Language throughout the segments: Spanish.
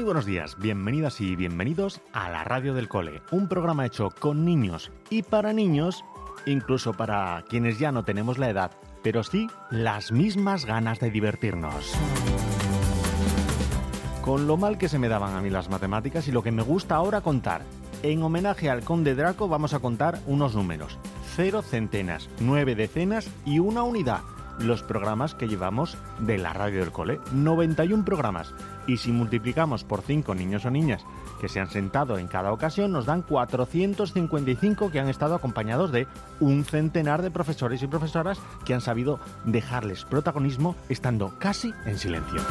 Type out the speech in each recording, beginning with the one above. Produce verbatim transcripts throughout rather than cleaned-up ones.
Muy buenos días, bienvenidas y bienvenidos a la Radio del Cole, un programa hecho con niños y para niños, incluso para quienes ya no tenemos la edad, pero sí las mismas ganas de divertirnos. Con lo mal que se me daban a mí las matemáticas y lo que me gusta ahora contar. En homenaje al Conde Draco vamos a contar unos números. Cero centenas, nueve decenas y una unidad. Los programas que llevamos de la Radio del Cole. noventa y uno programas. Y si multiplicamos por cinco niños o niñas que se han sentado en cada ocasión, nos dan cuatrocientos cincuenta y cinco que han estado acompañados de un centenar de profesores y profesoras que han sabido dejarles protagonismo estando casi en silencio.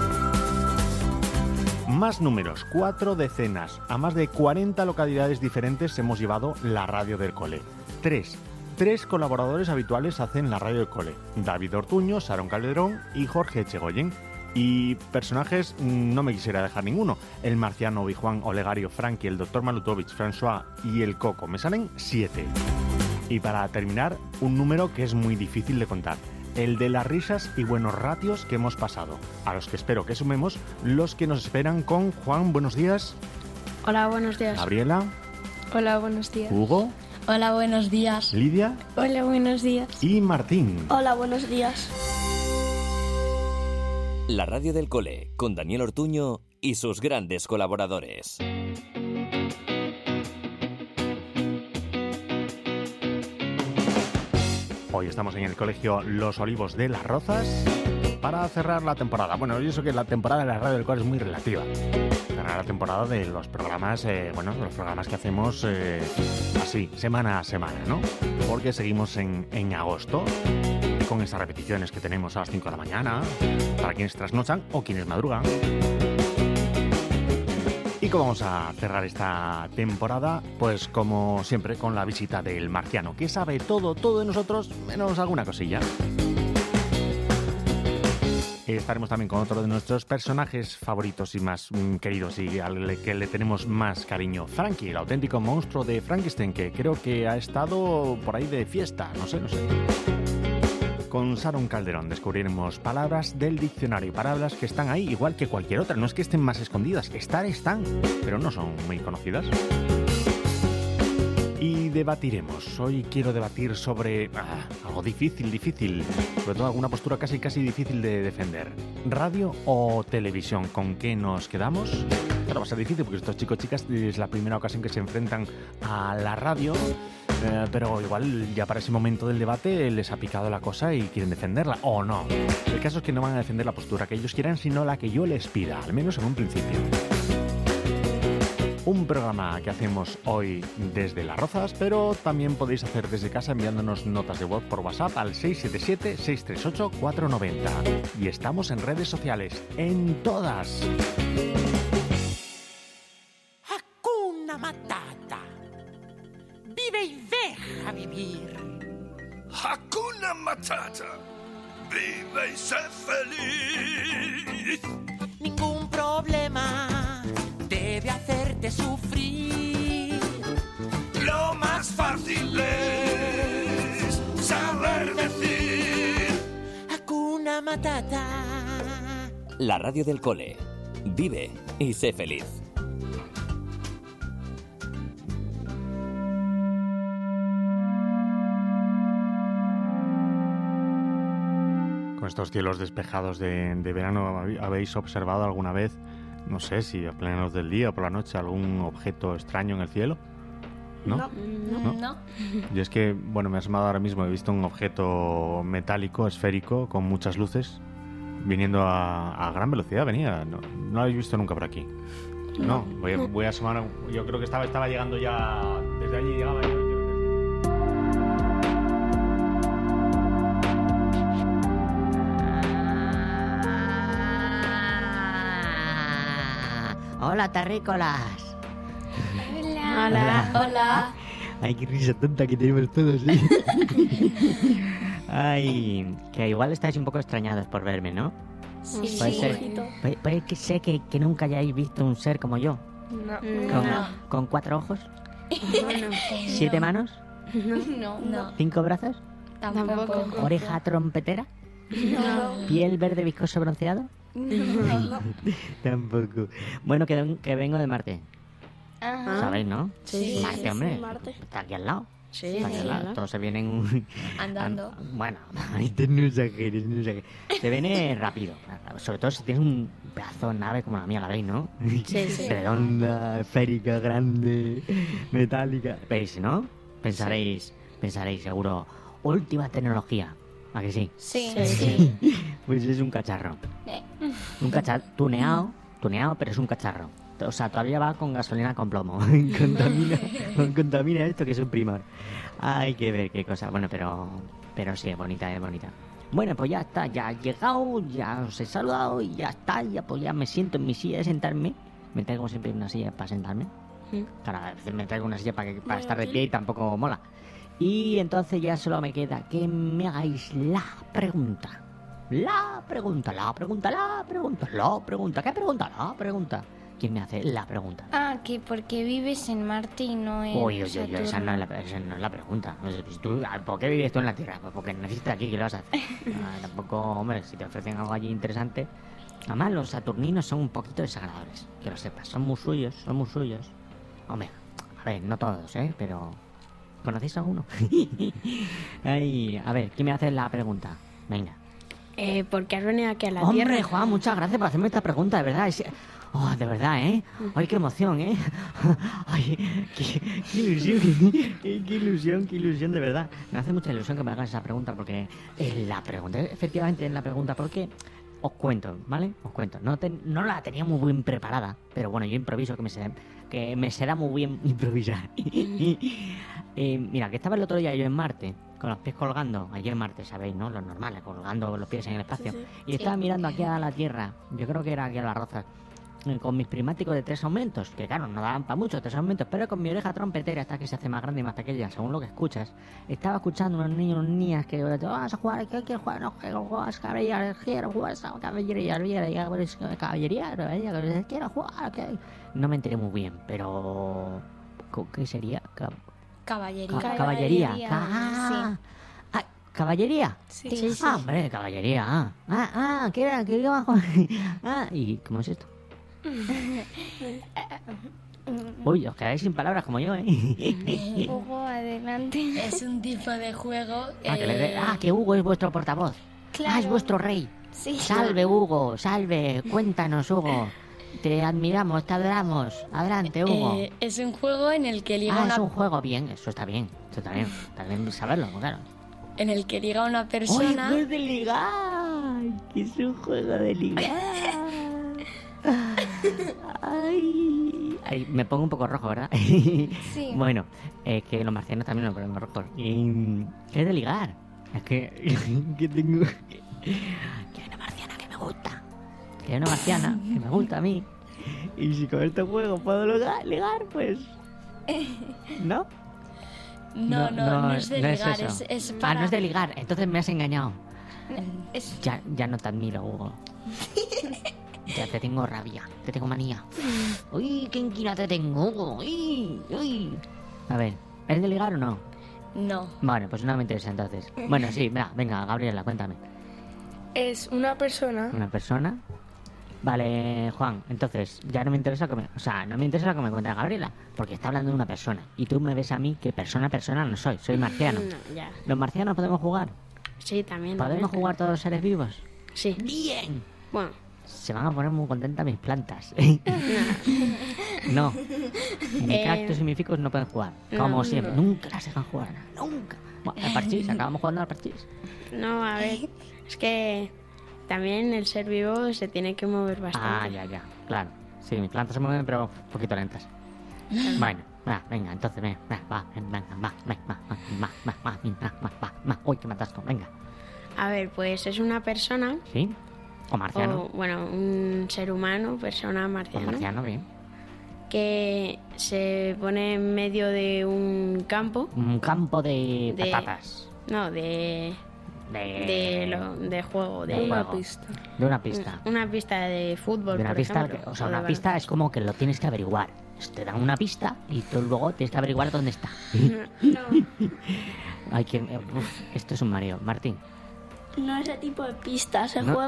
Más números, cuatro decenas. A más de cuarenta localidades diferentes hemos llevado la Radio del Cole. Tres. Tres colaboradores habituales hacen la Radio del Cole. David Ortuño, Sharon Calderón y Jorge Echegoyen. Y personajes, no me quisiera dejar ninguno. El Marciano, Obi-Juan, Olegario, Frankie, el doctor Malutovich, François y el Coco. Me salen siete. Y para terminar, un número que es muy difícil de contar. El de las risas y buenos ratios que hemos pasado. A los que espero que sumemos los que nos esperan con Juan, buenos días. Hola, buenos días. Gabriela. Hola, buenos días. Hugo. Hola, buenos días. Lidia. Hola, buenos días. Y Martín. Hola, buenos días. La Radio del Cole, con Daniel Ortuño y sus grandes colaboradores. Hoy estamos en el Colegio Los Olivos de Las Rozas para cerrar la temporada. Bueno, yo sé que la temporada de la Radio del Cole es muy relativa. Cerrar la temporada de los programas, eh, bueno, los programas que hacemos eh, así, semana a semana, ¿no? Porque seguimos en, en agosto con estas repeticiones que tenemos a las cinco de la mañana, para quienes trasnochan o quienes madrugan. ¿Y cómo vamos a cerrar esta temporada? Pues como siempre, con la visita del Marciano, que sabe todo, todo de nosotros, menos alguna cosilla. Estaremos también con otro de nuestros personajes favoritos y más mm, queridos y al que le tenemos más cariño. Frankie, el auténtico monstruo de Frankenstein, que creo que ha estado por ahí de fiesta, no sé, no sé. Con Sharon Calderón descubriremos palabras del diccionario, palabras que están ahí igual que cualquier otra. No es que estén más escondidas, estar están, pero no son muy conocidas. Y debatiremos. Hoy quiero debatir sobre ah, algo difícil, difícil, sobre todo alguna postura casi, casi difícil de defender. ¿Radio o televisión? ¿Con qué nos quedamos? Claro, va a ser difícil porque estos chicos chicas es la primera ocasión que se enfrentan a la radio. Eh, pero igual ya para ese momento del debate les ha picado la cosa y quieren defenderla, o no. El caso es que no van a defender la postura que ellos quieran, sino la que yo les pida, al menos en un principio. Un programa que hacemos hoy desde Las Rozas, pero también podéis hacer desde casa enviándonos notas de voz por WhatsApp al seis siete siete, seis tres ocho, cuatro nueve cero. Y estamos en redes sociales, en todas. Hakuna Matata. Vive y deja vivir. Hakuna Matata. Vive y sé feliz. Ningún problema debe hacerte sufrir. Lo más fácil es saber decir Hakuna Matata. La Radio del Cole. Vive y sé feliz. Estos cielos despejados de, de verano, ¿habéis observado alguna vez, no sé si a plena luz del día o por la noche, algún objeto extraño en el cielo? ¿No? No, no. no. Yo es que, bueno, me he asomado ahora mismo, he visto un objeto metálico, esférico, con muchas luces, viniendo a, a gran velocidad, venía. No, no lo habéis visto nunca por aquí. No, voy a, voy a asomar, yo creo que estaba, estaba llegando ya, desde allí llegaba yo. Hola, terrícolas. Hola. Hola. Hola. Ay, qué risa tonta que tenemos todos, ¿eh? Ay, que igual estáis un poco extrañados por verme, ¿no? Sí. Puede Sí. ser, puede, puede que sé que, que nunca hayáis visto un ser como yo. No. Con, No. con cuatro ojos, No, siete manos, No. No. cinco brazos, Tampoco. Tampoco. oreja trompetera, No. piel verde viscoso bronceado, Tampoco. Bueno, que, que vengo de Marte. Ajá. ¿Sabéis, no? Sí. Marte, hombre. sí, Marte. Está aquí al lado. Sí, Está aquí al lado. Todos se vienen... Andando. Bueno, no exageres, no exageres. Se viene rápido. Sobre todo si tienes un pedazo de nave como la mía, ¿la veis, no? Sí, sí. Redonda, esférica, grande, metálica. ¿Veis, no? Pensaréis, pensaréis seguro, última tecnología. ¿A que sí? Sí. Sí. Pues es un cacharro. Eh, Un cacharro tuneado, tuneado, pero es un cacharro. O sea, todavía va con gasolina con plomo. contamina, contamina esto que es un primor. Hay que ver qué cosa. Bueno, pero pero sí, es bonita, es bonita. Bueno, pues ya está, ya he llegado, ya os he saludado y ya está. Ya pues ya me siento en mi silla de sentarme. Me traigo siempre una silla para sentarme. Claro, a veces me traigo una silla para, que, para estar de pie y tampoco mola. Y entonces ya solo me queda que me hagáis la pregunta. La pregunta, la pregunta, la pregunta, la pregunta. ¿Qué pregunta? La pregunta. ¿Quién me hace la pregunta? Ah, que porque vives en Marte y no en Uy, uy, uy, Saturno. esa no es la, esa no es la pregunta. No sé, pues tú, ¿por qué vives tú en la Tierra? Pues porque naciste aquí, ¿qué lo vas a hacer? Ah, tampoco, hombre, si te ofrecen algo allí interesante. Además, los saturninos son un poquito desagradables, que lo sepas. Son muy suyos, son muy suyos. Hombre, a ver, no todos, ¿eh? Pero... ¿conocéis a alguno? Ay, a ver, ¿quién me hace la pregunta? Venga. Eh, ¿Por qué has venido aquí a la Hombre, Tierra? Juan, muchas gracias por hacerme esta pregunta, de verdad. Es... Oh, de verdad, ¿eh? Ay, qué emoción, ¿eh? Ay, qué, qué ilusión, qué ilusión, qué ilusión, de verdad. Me hace mucha ilusión que me hagas esa pregunta porque es la pregunta, efectivamente es la pregunta, porque os cuento, ¿vale? Os cuento. No, te- no la tenía muy bien preparada, pero bueno, yo improviso, que me, se- que me será muy bien improvisar. Eh, mira, que estaba el otro día yo en Marte, con los pies colgando, allí en Marte, ¿sabéis, no? Los normales, colgando los pies en el espacio. Y estaba mirando aquí a la Tierra, yo creo que era aquí a las rozas, eh, con mis prismáticos de tres aumentos, que claro, no daban para mucho, tres aumentos, pero con mi oreja trompetera, hasta que se hace más grande y más pequeña, según lo que escuchas. Estaba escuchando unos niños, unas niñas que vas a jugar, ¿qué quieres jugar? No, quiero jugar a caballería, quiero jugar a caballería, caballería, caballería, quiero jugar, ¿qué? No me enteré muy bien, pero... ¿qué sería? Cab- Caballería. Ca- caballería. Caballería, Ah, ah, ¿caballería? Sí. Sí, sí. Ah, hombre, caballería. Ah, ah, ah, ¿qué era? ¿Qué iba a jugar? Ah, ¿y cómo es esto? Uy, os quedáis sin palabras como yo, ¿eh? Hugo, adelante. Es un tipo de juego. Ah, que, le dé- eh, ah, que Hugo es vuestro portavoz. Claro. Ah, es vuestro rey. Sí. Salve, Hugo, salve. Cuéntanos, Hugo. Te admiramos, te adoramos. Adelante, Hugo. eh, es un juego en el que liga ah, una es un juego. Bien, eso está bien. Eso está bien. Está bien saberlo, claro. en el que liga una ¡Oye, persona. juego de ligar! Que es un juego de ligar. Ay, ay, me pongo un poco rojo, ¿verdad? Sí. Bueno, es que los marcianos también nos ponemos rojos. Y, ¿qué es de ligar? Es que, que tengo... Que hay una marciana que me gusta. Que hay una marciana que me gusta a mí. Y si con este juego puedo ligar, ligar pues... ¿No? No, no, no, es de ligar, es, eso. es Ah, para. no es de ligar, entonces me has engañado. Es- Ya, ya no te admiro, Hugo. Ya te tengo rabia, te tengo manía. Uy, qué inquina te tengo, Hugo. Uy, uy. A ver, ¿eres de ligar o no? No. Bueno, pues no me interesa entonces. Bueno, sí, venga, venga, Gabriela, cuéntame. Es una persona. ¿Una persona? Vale, Juan, entonces, ya no me interesa que me... O sea, no me interesa que me cuente Gabriela, porque está hablando de una persona. Y tú me ves a mí que persona, persona no soy, soy marciano. No, ya. ¿Los marcianos podemos jugar? Sí, también. ¿Podemos también. jugar todos los seres vivos? Sí. ¡Bien! Bueno, Se van a poner muy contentas mis plantas. No. Ni Eh, cactus y mis ficus no pueden jugar. Como no, siempre. Nunca las dejan jugar. Nunca. Bueno, al parchís. Acabamos jugando al parchís. no, a ver. Es que también el ser vivo se tiene que mover bastante. Ah, ya, ya. Claro. Sí, mis plantas se mueven, pero un poquito lentas. Bueno. Va, venga, entonces, venga, va, va, venga, va, venga, va, va, va, va, va, va, va, va, va. Uy, que me atasco. Venga. A ver, pues es una persona. ¿Sí? O marciano. O, bueno, un ser humano, persona O marciana. marciano, bien. Que se pone en medio de un campo. Un campo de, De- patatas. No, de. De... De, lo, de juego. De, de juego. De una pista. Una pista de fútbol, De una por pista, ejemplo, que- o sea, o de una pista es como que lo tienes que averiguar. Te dan una pista y tú luego tienes que averiguar dónde está. baloncesto. Ay, que, uf, esto es un mareo. Martín, No ese tipo de pistas, se ¿No? juega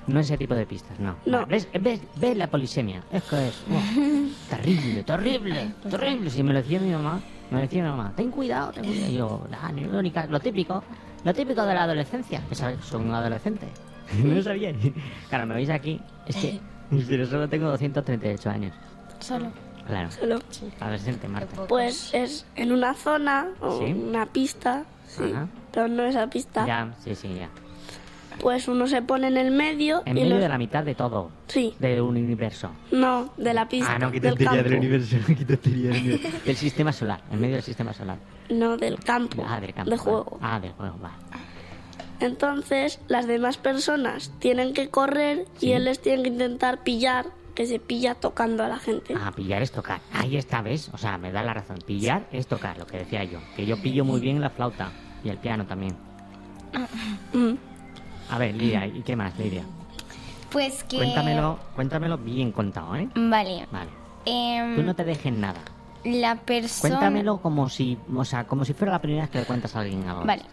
No ese tipo de pistas, no. No. ¿Ves, ves, ves la polisemia? Es que es oh, terrible, terrible, terrible. Si me lo decía mi mamá, me decía mi mamá, ten cuidado, ten cuidado. Y yo, ah, no, no, ni ca- lo típico, lo típico de la adolescencia, que sabes, soy un adolescente. No lo sabía. Claro, me veis aquí, es que pero solo tengo doscientos treinta y ocho años. Solo. Claro, Solo. adolescente, Marta. Pues es en una zona o Sí. una pista, sí, Ajá. pero no esa pista. Ya, sí, sí, ya. Pues uno se pone en el medio En y medio los... de la mitad de todo, Sí, de un universo. no, de la pista, Ah, no, qué del tontería campo. del universo, qué tontería del universo. Del sistema solar, en medio del sistema solar. No, del campo, Ah, del campo. de vale. juego. Ah, del juego, vale. Entonces, las demás personas tienen que correr Sí. y él les tiene que intentar pillar, que se pilla tocando a la gente. Ah, pillar es tocar. Ahí está, ¿ves? O sea, me da la razón. Pillar es tocar, lo que decía yo. Que yo pillo muy bien la flauta y el piano también. Mm. A ver, Lidia, ¿y qué más, Lidia? Pues que... Cuéntamelo, cuéntamelo bien contado, ¿eh? Vale. Vale. Em, Tú no te dejes nada. La persona... Cuéntamelo como si, o sea, como si fuera la primera vez que le cuentas a alguien algo. Vale.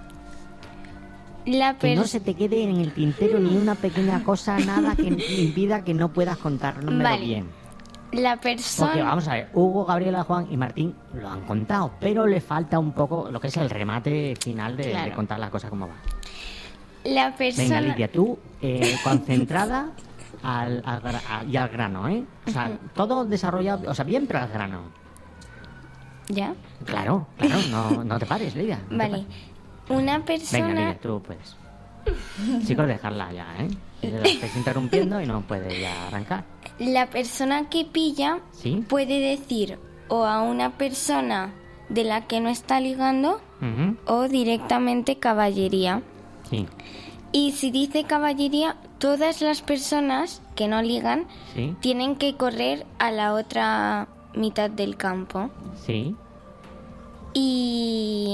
La Que no persona... se te quede en el tintero ni una pequeña cosa, nada que impida que no puedas contárnoslo Vale. bien. La persona... Porque vamos a ver, Hugo, Gabriela, Juan y Martín lo han contado, pero le falta un poco lo que es el remate final de, Claro. de contar la cosa como va. La persona... Venga, Lidia, tú eh, concentrada al, al gra- a- y al grano, ¿eh? O sea, todo desarrollado, o sea, bien, pero al grano. ¿Ya? Claro, claro, no, no te pares, Lidia. no te Vale. pares. Una persona... Venga, Lidia, tú puedes. Chicos, dejarla ya, ¿eh? La estáis interrumpiendo y no puede ya arrancar. La persona que pilla ¿Sí? puede decir o a una persona de la que no está ligando Ujú, o directamente caballería. sí, Y si dice caballería, todas las personas que no ligan sí, tienen que correr a la otra mitad del campo. sí. Y...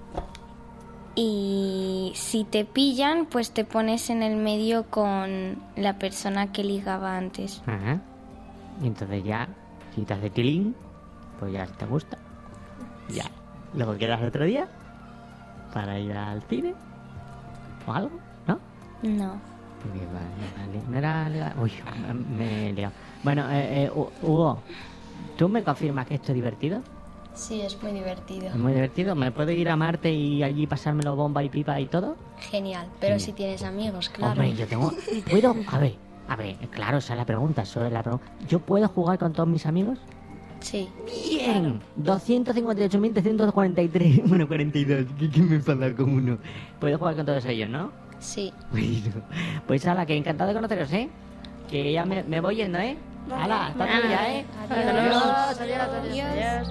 Y si te pillan, pues te pones en el medio con la persona que ligaba antes. Ajá. Y entonces ya, si te hace tilín, pues ya si te gusta. Ya. Luego quedas otro día para ir al cine o algo, ¿no? No. Porque vale, vale. No era legal. Uy, me he liado. Bueno, eh, eh, Hu- Hugo, ¿tú me confirmas que esto es divertido? Sí, es muy divertido. ¿Es muy divertido? ¿Me puedo ir a Marte y allí pasármelo bomba y pipa y todo? Genial, pero si tienes amigos, claro. Hombre, yo tengo... ¿Puedo? A ver, a ver, claro, esa es la pregunta, eso es la pregunta. ¿Yo puedo jugar con todos mis amigos? Sí. Bien, doscientos cincuenta y ocho mil trescientos cuarenta y tres. Bueno, cuarenta y dos, ¿qué, qué me enfada con uno? Puedo jugar con todos ellos, ¿no? Sí. Bueno, pues ala, que encantado de conoceros, ¿eh? Que ya me, me voy yendo, ¿eh? Ala, hasta luego ya, ¿eh? Adiós. Adiós, adiós, adiós.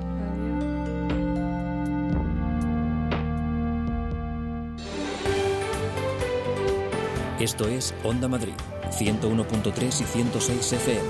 Esto es Onda Madrid, ciento uno punto tres y ciento seis F M.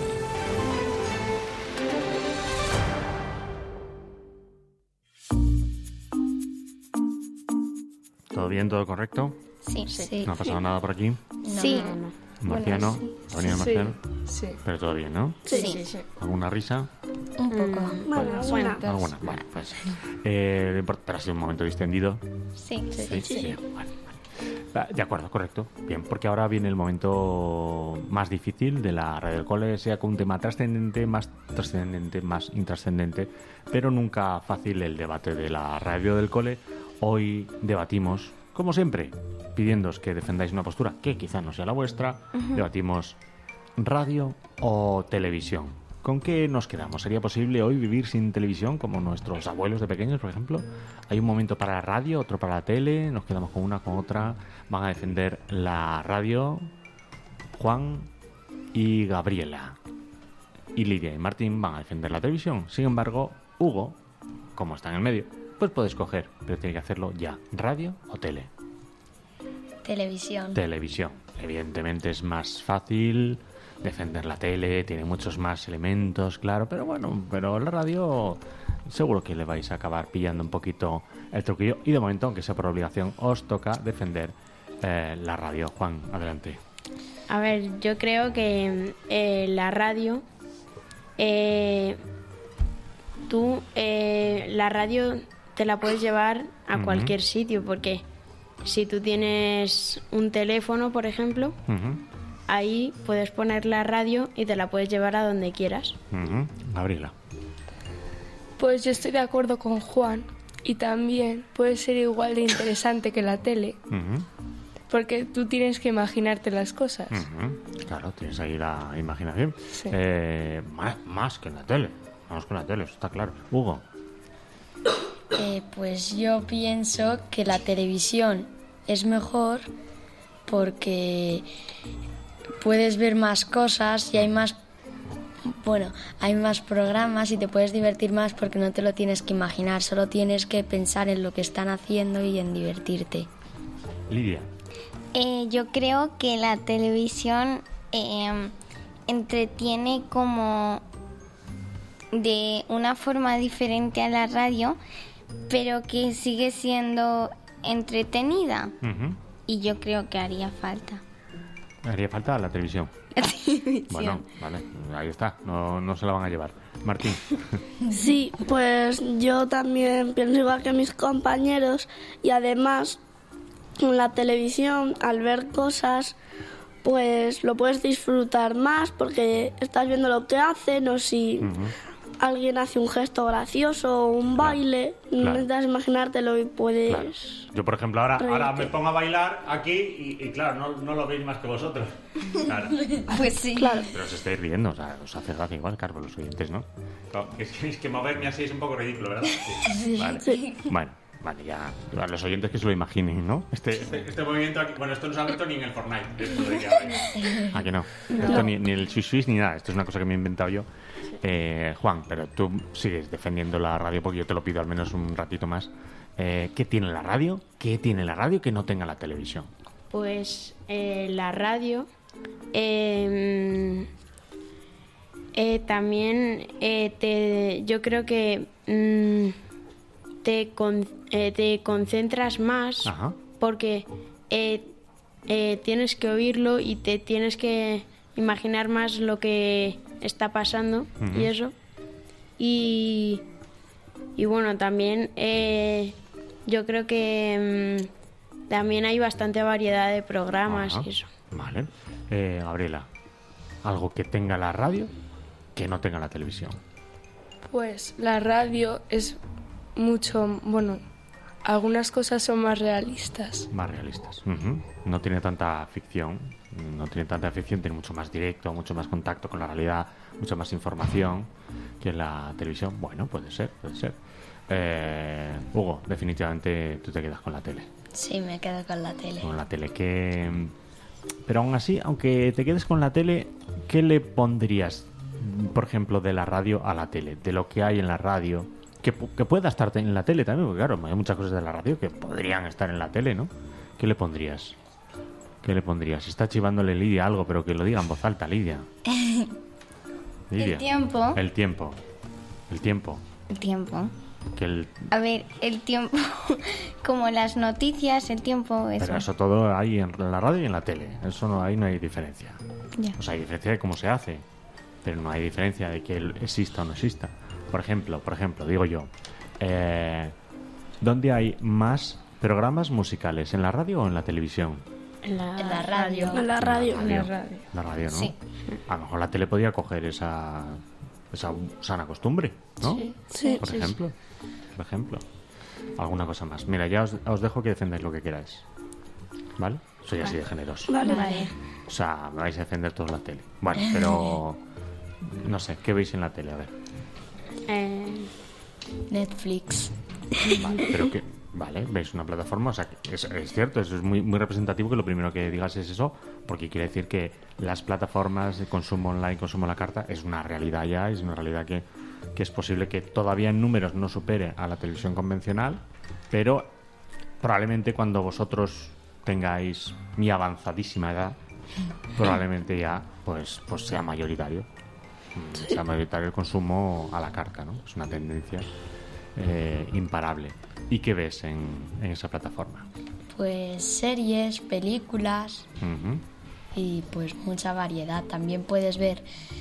¿Todo bien? ¿Todo correcto? Sí, sí. ¿No ha pasado nada por aquí? Sí. Marciano, ¿ha venido Marciano? Sí. Pero todo bien, ¿no? Sí. Sí, sí. ¿Alguna risa? Un poco. Bueno, bueno. ¿Alguna? Bueno, pues... Eh, lo import- pero ha sido un momento distendido. Sí. Sí, sí. Vale, vale. Ah, de acuerdo, correcto. Bien, porque ahora viene el momento más difícil de la radio del cole, sea con un tema trascendente, más trascendente, más intrascendente, pero nunca fácil el debate de la radio del cole. Hoy debatimos, como siempre, pidiéndoos que defendáis una postura que quizá no sea la vuestra. Debatimos radio o televisión. ¿Con qué nos quedamos? ¿Sería posible hoy vivir sin televisión como nuestros abuelos de pequeños, por ejemplo? Hay un momento para la radio, otro para la tele, nos quedamos con una, con otra. Van a defender la radio Juan y Gabriela. Y Lidia y Martín van a defender la televisión. Sin embargo, Hugo, como está en el medio, pues puede escoger, pero tiene que hacerlo ya. ¿Radio o tele? Televisión. Televisión. Evidentemente es más fácil defender la tele, tiene muchos más elementos, claro, pero bueno, pero la radio seguro que le vais a acabar pillando un poquito el truquillo. Y de momento, aunque sea por obligación, os toca defender eh, la radio. Juan, adelante. A ver, yo creo que eh, la radio, eh, tú, eh, la radio te la puedes llevar a Ujú. cualquier sitio, porque si tú tienes un teléfono, por ejemplo, Ujú. ahí puedes poner la radio y te la puedes llevar a donde quieras. Uh-huh. Gabriela. Pues yo estoy de acuerdo con Juan y también puede ser igual de interesante que la tele, Uh-huh. porque tú tienes que imaginarte las cosas. Uh-huh. Claro, tienes ahí la imaginación. Sí. Eh, más, más que en la tele. Vamos con la tele, eso está claro. Hugo. Eh, pues yo pienso que la televisión es mejor porque puedes ver más cosas y hay más, bueno, hay más programas y te puedes divertir más porque no te lo tienes que imaginar, solo tienes que pensar en lo que están haciendo y en divertirte. Lidia. Eh, yo creo que la televisión eh, entretiene como de una forma diferente a la radio, pero que sigue siendo entretenida. Uh-huh. Y yo creo que haría falta. Haría falta la televisión. La televisión. Bueno, vale, ahí está, no, no se la van a llevar. Martín. Sí, pues yo también pienso igual que mis compañeros y además en la televisión al ver cosas pues lo puedes disfrutar más porque estás viendo lo que hacen o si Uh-huh. alguien hace un gesto gracioso o un baile, claro. necesitas imaginártelo y puedes... Claro. Yo, por ejemplo, ahora, ahora reírte. me pongo a bailar aquí y, y claro, no, no lo veis más que vosotros. Claro. Pues sí. Claro. Pero os estáis riendo, o sea, os hace gracia igual, claro, los oyentes, ¿no? Claro, es, que, es que moverme así es un poco ridículo, ¿verdad? Sí. Vale. Sí. Bueno, vale, ya. A los oyentes que se lo imaginen, ¿no? Este, este, este movimiento aquí, bueno, esto no se ha visto ni en el Fortnite. Esto de que bailar. ¿A que no? Esto ni, ni el swish swish ni nada. Esto es una cosa que me he inventado yo. Eh, Juan, pero tú sigues defendiendo la radio porque yo te lo pido al menos un ratito más. Eh, ¿Qué tiene la radio? ¿Qué tiene la radio que no tenga la televisión? Pues eh, la radio eh, eh, también eh, te, yo creo que mm, te, con, eh, te concentras más. Ajá. Porque eh, eh, tienes que oírlo y te tienes que imaginar más lo que está pasando. Uh-huh. Y eso. Y, y bueno, también eh, yo creo que mmm, también hay bastante variedad de programas. Ajá. Y eso. Vale. Eh, Gabriela, algo que tenga la radio que no tenga la televisión. Pues la radio es mucho, bueno, algunas cosas son más realistas. Más realistas. Uh-huh. No tiene tanta ficción, no tiene tanta ficción, tiene mucho más directo, mucho más contacto con la realidad, mucha más información que la televisión. Bueno, puede ser, puede ser. Eh, Hugo, definitivamente tú te quedas con la tele. Sí, me quedo con la tele. Con la tele, que... Pero aún así, aunque te quedes con la tele, ¿qué le pondrías, por ejemplo, de la radio a la tele? De lo que hay en la radio, que, que pueda estar en la tele también, porque claro, hay muchas cosas de la radio que podrían estar en la tele, ¿no? ¿Qué le pondrías? ¿Qué le pondrías? Está chivándole Lidia algo, pero que lo diga en voz alta, Lidia. Lidia. El tiempo. El tiempo. El tiempo. El tiempo. Que el... A ver, el tiempo, como las noticias, el tiempo, eso. Pero eso todo hay en la radio y en la tele. Eso no, ahí no hay diferencia. Ya. O sea, hay diferencia de cómo se hace, pero no hay diferencia de que exista o no exista. Por ejemplo, por ejemplo, digo yo, eh, ¿dónde hay más programas musicales? ¿En la radio o en la televisión? En la, en la radio. En la radio. En la radio. La radio, ¿no? Sí. A lo mejor la tele podría coger esa, esa sana costumbre, ¿no? Sí. Sí. Por Sí, ejemplo. Por ejemplo. Alguna cosa más. Mira, ya os, os dejo que defendáis lo que queráis. ¿Vale? Soy así de generoso. Vale. Vale. O sea, me vais a defender todos la tele. Bueno, pero... No sé, ¿qué veis en la tele? A ver. Eh, Netflix. Vale, pero que... Vale, veis una plataforma, o sea, que es, es cierto, eso es muy, muy representativo que lo primero que digas es eso, porque quiere decir que las plataformas de consumo online, consumo a la carta, es una realidad ya, es una realidad que, que es posible que todavía en números no supere a la televisión convencional, pero probablemente cuando vosotros tengáis mi avanzadísima edad, probablemente ya pues, pues sea mayoritario, sí. sea mayoritario el consumo a la carta, ¿no? Es una tendencia eh, imparable. ¿Y qué ves en, en esa plataforma? Pues series, películas Uh-huh. y pues mucha variedad. También puedes ver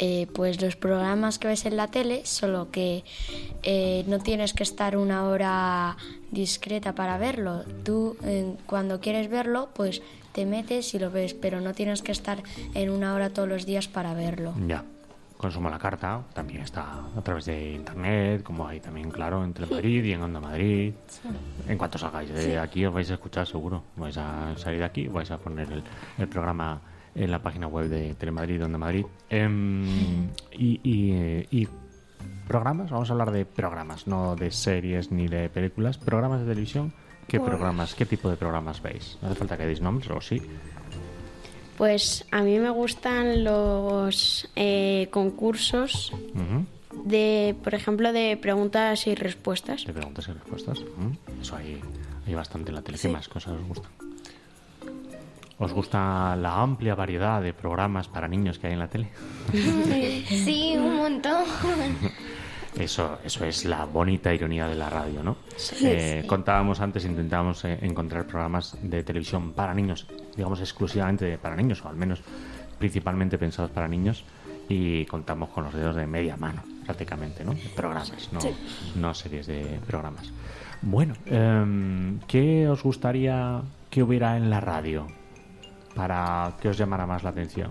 eh, pues los programas que ves en la tele, solo que eh, no tienes que estar una hora discreta para verlo. Tú eh, cuando quieres verlo, pues te metes y lo ves, pero no tienes que estar en una hora todos los días para verlo. Ya. Consumo a la carta también está a través de internet, como hay también, claro, en Telemadrid y en Onda Madrid. Sí. En cuanto salgáis de sí. aquí os vais a escuchar seguro. Vais a salir de aquí, vais a poner el, el programa en la página web de Telemadrid y Onda Madrid. Eh, y, y, y programas, vamos a hablar de programas, no de series ni de películas. Programas de televisión, ¿qué pues... programas, qué tipo de programas veis? No hace falta que deis nombres, o sí. Pues a mí me gustan los eh, concursos uh-huh. de, por ejemplo, de preguntas y respuestas. De preguntas y respuestas. Uh-huh. Eso hay, hay bastante en la tele. Sí. ¿Qué más cosas os gustan? ¿Os gusta la amplia variedad de programas para niños que hay en la tele? Sí, un montón. Eso, eso es la bonita ironía de la radio, ¿no? Sí, eh, sí. Contábamos antes, intentábamos eh, encontrar programas de televisión para niños, digamos exclusivamente para niños, o al menos principalmente pensados para niños, y contamos con los dedos de media mano, prácticamente, ¿no? Programas, no, sí. no series de programas. Bueno, eh, ¿qué os gustaría que hubiera en la radio para que os llamara más la atención?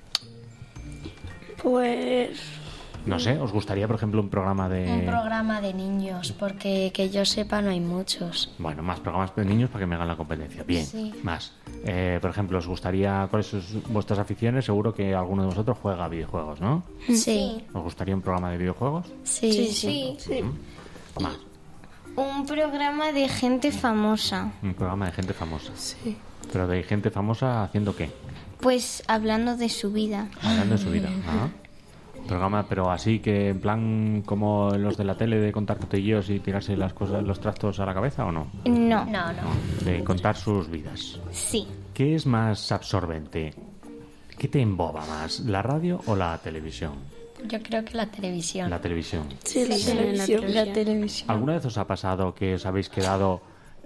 Pues... No sé, ¿os gustaría, por ejemplo, un programa de... Un programa de niños, porque que yo sepa no hay muchos. Bueno, más programas de niños para que me hagan la competencia. Bien, sí. Más. Eh, por ejemplo, ¿os gustaría, cuáles son vuestras aficiones? Seguro que alguno de vosotros juega a videojuegos, ¿no? Sí. ¿Os gustaría un programa de videojuegos? Sí, sí. sí. sí. ¿Mm? Más. Un programa de gente famosa. Un programa de gente famosa. Sí. ¿Pero de gente famosa haciendo qué? Pues hablando de su vida. Hablando de su vida, ajá. Programa, pero así que en plan como los de la tele de contar cotilleos y tirarse las cosas, los trastos a la cabeza, ¿o no? No, no, no. De contar sus vidas. Sí. ¿Qué es más absorbente? ¿Qué te emboba más, la radio o la televisión? Yo creo que la televisión. La televisión. Sí, la, sí, televisión. la, televisión. la televisión. ¿Alguna vez os ha pasado que os habéis quedado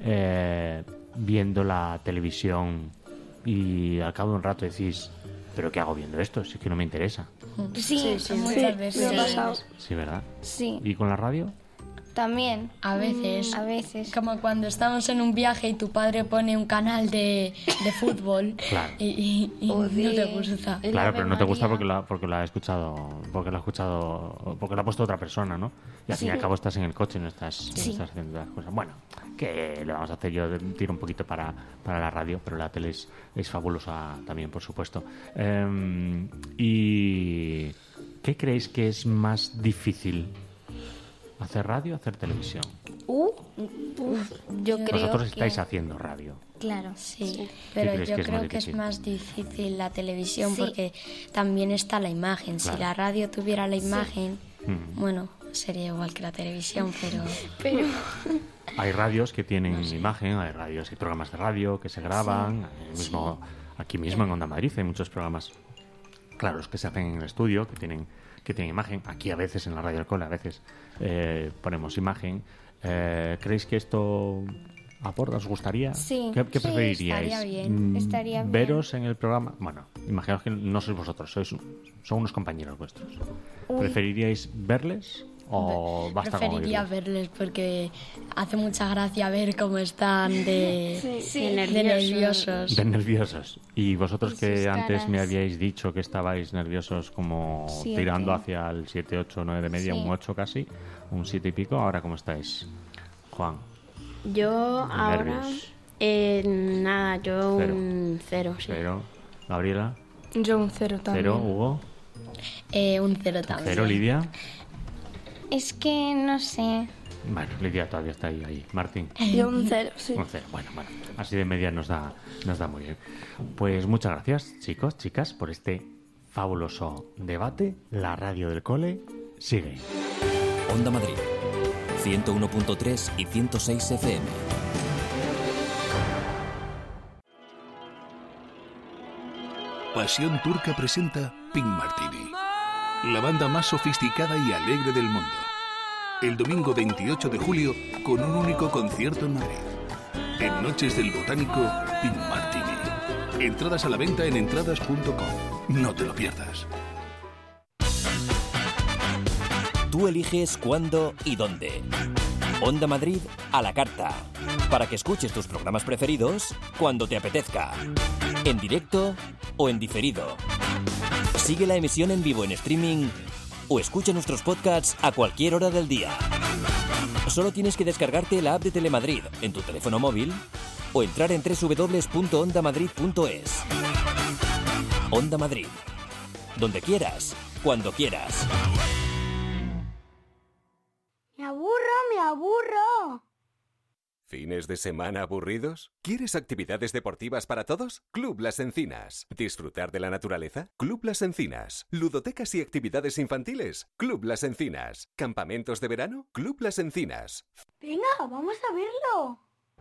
eh, viendo la televisión y al cabo de un rato decís, ¿pero qué hago viendo esto? Si es que no me interesa. Sí, sí, sí, muchas sí, veces. me ha pasado. Sí, ¿verdad? Sí. ¿Y con la radio? También. A veces. Mm, a veces. Como cuando estamos en un viaje y tu padre pone un canal de, de fútbol. Claro. Y, y, y no te gusta. Claro, pero no te gusta porque la, porque la ha escuchado, porque la ha escuchado, porque la ha puesto otra persona, ¿no? Y al Sí. fin y al cabo estás en el coche y no estás, Sí. no estás haciendo las cosas. Bueno, ¿qué le vamos a hacer? Yo tiro un poquito para, para la radio, pero la tele es, es fabulosa también, por supuesto. Eh, ¿Y qué creéis que es más difícil? ¿Hacer radio o hacer televisión? Uh, uf, yo creo Vosotros estáis que... haciendo radio. Claro, Sí, sí. pero crees yo que es creo más que es difícil? más difícil la televisión Sí. porque también está la imagen. Claro. Si la radio tuviera la imagen, Mm. bueno, sería igual que la televisión, pero... Pero... Hay radios que tienen imagen, hay radios, hay programas de radio que se graban, el mismo, aquí mismo en Onda Madrid hay muchos programas, claro, los que se hacen en el estudio, que tienen que tienen imagen. Aquí a veces en la Radio del Cole a veces eh, ponemos imagen. Eh, ¿Creéis que esto aporta? ¿Os gustaría? Sí. ¿Qué, qué Sí, preferiríais? estaría bien, Mm, estaría bien. ¿Veros en el programa? Bueno, imaginaos que no sois vosotros, sois son unos compañeros vuestros. Uy. ¿Preferiríais verles o basta con Preferiría oírles? verles porque hace mucha gracia ver cómo están de, Sí, sí. de De nerviosos. De nerviosos. Y vosotros Y que sus antes caras. me habíais dicho que estabais nerviosos como Siete. tirando hacia el siete, ocho, nueve de media, Sí. un ocho casi, un siete y pico, ¿ahora cómo estáis? Juan. Yo ahora... Nervios. Eh, nada, yo Cero. un cero, sí. Cero. Gabriela. Yo un cero también. Cero. Hugo. Eh, un cero también. Cero. Lidia. Es que no sé. Bueno, Lidia todavía está ahí. ahí. Martín. Yo un cero, sí. Un cero. Bueno, bueno. Así de media nos da, nos da muy bien. Pues muchas gracias, chicos, chicas, por este fabuloso debate. La radio del cole sigue. Onda Madrid, ciento uno punto tres y ciento seis F M. Pasión Turca presenta Pink Martini, la banda más sofisticada y alegre del mundo. El domingo veintiocho de julio, con un único concierto en Madrid. En Noches del Botánico, Pink Martini. Entradas a la venta en entradas punto com. No te lo pierdas. Tú eliges cuándo y dónde. Onda Madrid a la carta. Para que escuches tus programas preferidos cuando te apetezca. En directo o en diferido. Sigue la emisión en vivo en streaming o escucha nuestros podcasts a cualquier hora del día. Solo tienes que descargarte la app de Telemadrid en tu teléfono móvil o entrar en doble u doble u doble u punto onda madrid punto es. Onda Madrid. Donde quieras, cuando quieras. Me aburro, me aburro. ¿Fines de semana aburridos? ¿Quieres actividades deportivas para todos? Club Las Encinas. ¿Disfrutar de la naturaleza? Club Las Encinas. ¿Ludotecas y actividades infantiles? Club Las Encinas. ¿Campamentos de verano? Club Las Encinas. Venga, vamos a verlo.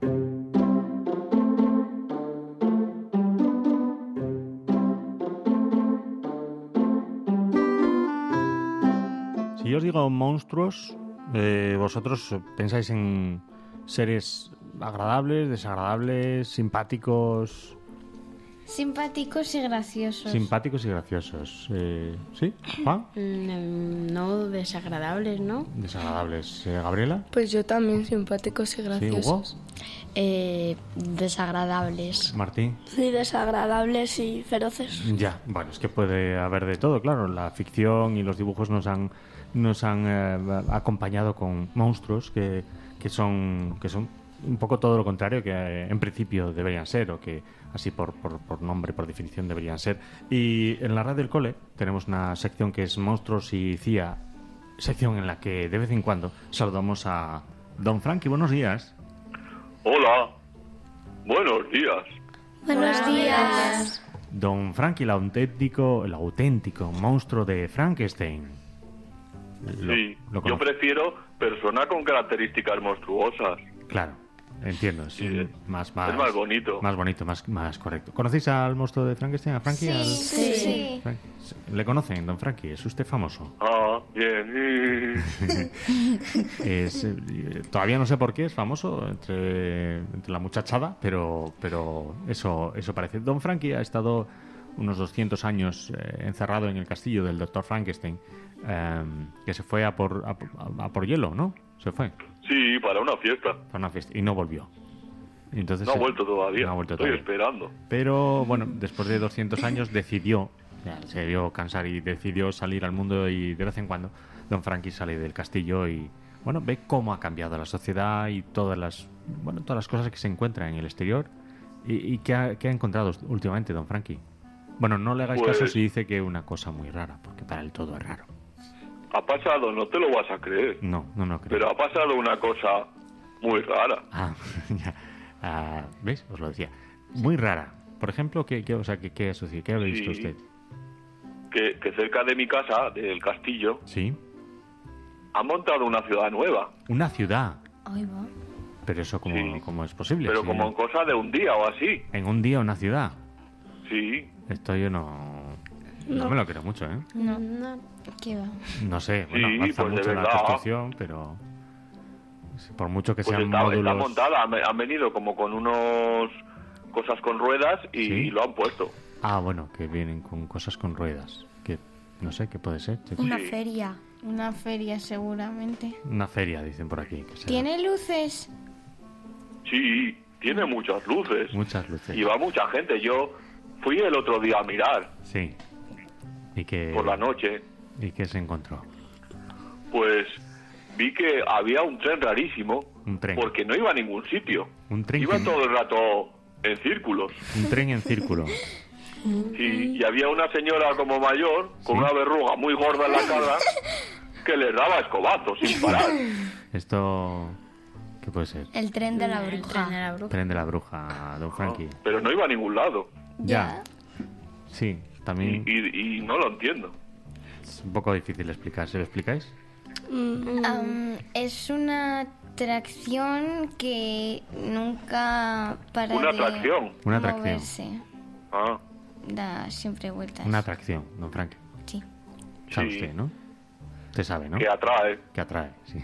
Si yo os digo monstruos, eh, vosotros pensáis en seres agradables, desagradables, simpáticos... Simpáticos y graciosos. Simpáticos y graciosos. Eh, ¿Sí? ¿Juan? Mm, no, desagradables, ¿no? Desagradables. Eh, ¿Gabriela? Pues yo también, simpáticos y graciosos. ¿Sí, Hugo? Eh, desagradables. ¿Martín? Sí, desagradables y feroces. Ya, bueno, es que puede haber de todo, claro. La ficción y los dibujos nos han, nos han eh, acompañado con monstruos que, que, son, que son un poco todo lo contrario que eh, en principio deberían ser, o que así por, por, por nombre, por definición deberían ser. Y en la radio del cole tenemos una sección que es Monstruos y C I A, sección en la que de vez en cuando saludamos a Don Frankie. Buenos días. Hola, buenos días. Buenos días. Don Frankie, el auténtico, el auténtico monstruo de Frankenstein. Lo, sí, lo yo prefiero persona con características monstruosas. Claro, entiendo. Sí, sí, más, más, es más bonito. Más bonito, más, más correcto. ¿Conocéis al monstruo de Frankenstein, a Frankie? Sí, al... sí, sí. Frank... ¿Le conocen, don Frankie? ¿Es usted famoso? Ah, bien. es, eh, todavía no sé por qué es famoso entre, entre la muchachada, pero, pero eso, eso parece. Don Frankie ha estado unos doscientos años eh, encerrado en el castillo del doctor Frankenstein, eh, que se fue a por, a, a por hielo, ¿no? Se fue. Sí, para una fiesta. Para una fiesta. Y no volvió. Y entonces, no ha vuelto todavía. No ha vuelto Estoy todavía. esperando. Pero, bueno, después de doscientos años decidió, ya, se vio cansar y decidió salir al mundo, y de vez en cuando don Frankie sale del castillo y, bueno, ve cómo ha cambiado la sociedad y todas las, bueno, todas las cosas que se encuentran en el exterior. ¿Y, y qué, ha, qué ha encontrado últimamente don Frankie? Bueno, no le hagáis pues... caso si dice que una cosa muy rara, porque para él todo es raro. Ha pasado, no te lo vas a creer. No, no, no creo. Pero ha pasado una cosa muy rara. Ah, ya. Ah, ¿ves? Os lo decía. Muy rara. Por ejemplo, ¿qué, qué, o sea, qué, qué asocia? ¿Qué ha visto sí, usted? Que, que cerca de mi casa, del castillo, sí, han montado una ciudad nueva. ¿Una ciudad? Ahí va. Pero eso, ¿cómo, sí. ¿cómo es posible? Pero sí, como en cosa de un día o así. ¿En un día una ciudad? Sí. Esto yo no... No, no me lo creo mucho, ¿eh? No, no. ¿Qué va? No sé, bueno, sí, avanza pues mucho de la verdad. construcción, pero... Por mucho que pues sean está, módulos... está montada, han, han venido como con unos... cosas con ruedas y, ¿sí? y lo han puesto. Ah, bueno, que vienen con cosas con ruedas. Que no sé, ¿qué puede ser? Una sí. feria. Una feria, seguramente. Una feria, dicen por aquí. Que será. ¿Tiene luces? Sí, tiene muchas luces. Muchas luces. Y va mucha gente. Yo fui el otro día a mirar. Sí. ¿Y qué? Por la noche. ¿Y qué se encontró? Pues vi que había un tren rarísimo. Un tren. Porque no iba a ningún sitio. Un tren. Iba que... todo el rato en círculos. Un tren en círculo. Sí, y había una señora como mayor, con ¿sí? una verruga muy gorda en la cara, que le daba escobazos sin parar. Esto... ¿Qué puede ser? El tren de la bruja. El tren de la bruja. Tren de la bruja, don Frankie. No, pero no iba a ningún lado. Ya. Sí, también... Y, y, y no lo entiendo. Es un poco difícil explicar. ¿Se lo explicáis? Mm. Um, es una atracción que nunca para ¿Una de atracción? Una atracción. moverse. Ah. Da siempre vueltas. Una atracción, don Frankie. Sí. Sabe sí. usted, ¿no? Usted sabe, ¿no? Que atrae. Que atrae, sí.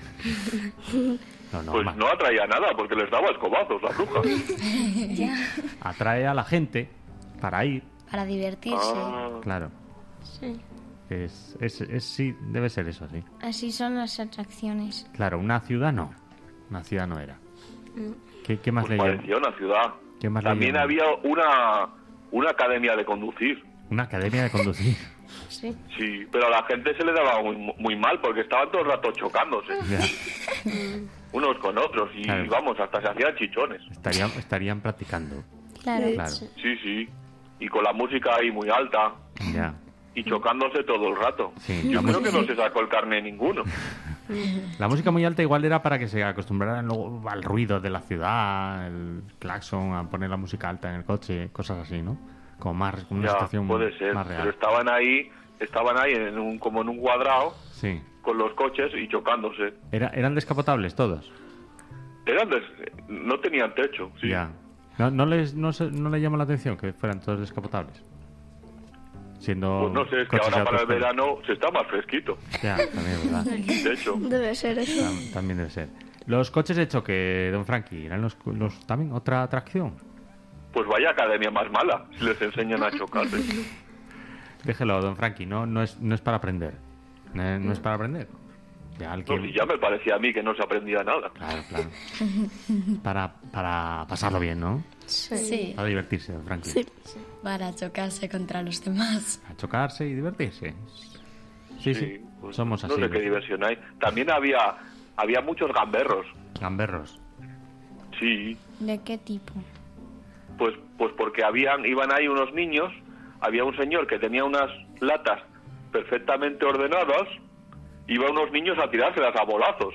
No, no, pues mal. no atraía nada porque les daba escobazos la bruja. Ya. Atrae a la gente para ir. Para divertirse. Ah. Claro. Sí. Es, es, es, sí, debe ser eso, sí. Así son las atracciones. Claro, una ciudad no. Una ciudad no era. ¿Qué, qué más Pues le llama? parecía una ciudad. ¿Qué más le También llama? había una, una academia de conducir. Una academia de conducir. Sí. Sí, pero a la gente se le daba muy, muy mal porque estaban todo el rato chocándose. Ya. Unos con otros y Claro. vamos, hasta se hacían chichones. Estarían, estarían practicando. Claro. Claro. Sí, sí. Y con la música ahí muy alta Ya. y chocándose todo el rato. Sí, Yo la creo que no música- se sacó el carné ninguno. La música muy alta igual era para que se acostumbraran luego al ruido de la ciudad, el claxon, a poner la música alta en el coche, cosas así, ¿no? Como más, como una Ya, situación puede ser. más Pero real. estaban ahí, estaban ahí en un, como en un cuadrado Sí. con los coches y chocándose. Era, ¿Eran descapotables todos? Eran des- no tenían techo, sí. Ya. ¿No, no, les, no, se- ¿No le llama la atención que fueran todos descapotables? Siendo Pues no sé, es que coches de ahora para el autoescuela. verano se está más fresquito. Ya, también es verdad. De hecho, Debe ser eso. Tam- También debe ser. Los coches de choque, don Frankie, ¿eran los, los también otra atracción? pues vaya academia más mala si les enseñan a chocarse. Déjelo, don Frankie, no, no, es, no es para aprender. No, no es para aprender. Ya, al que- No, si ya me parecía a mí que no se aprendía nada. Claro, claro. Para, para pasarlo bien, ¿no? Sí. Para divertirse, don Frankie. Sí. Para chocarse contra los demás. A chocarse y divertirse. Sí, sí. pues, Somos no así. sé qué diversión hay. También había había muchos gamberros. Gamberros. Sí, ¿De qué tipo? pues pues porque habían iban ahí unos niños, había un señor que tenía unas latas perfectamente ordenadas, iban unos niños a tirárselas a bolazos.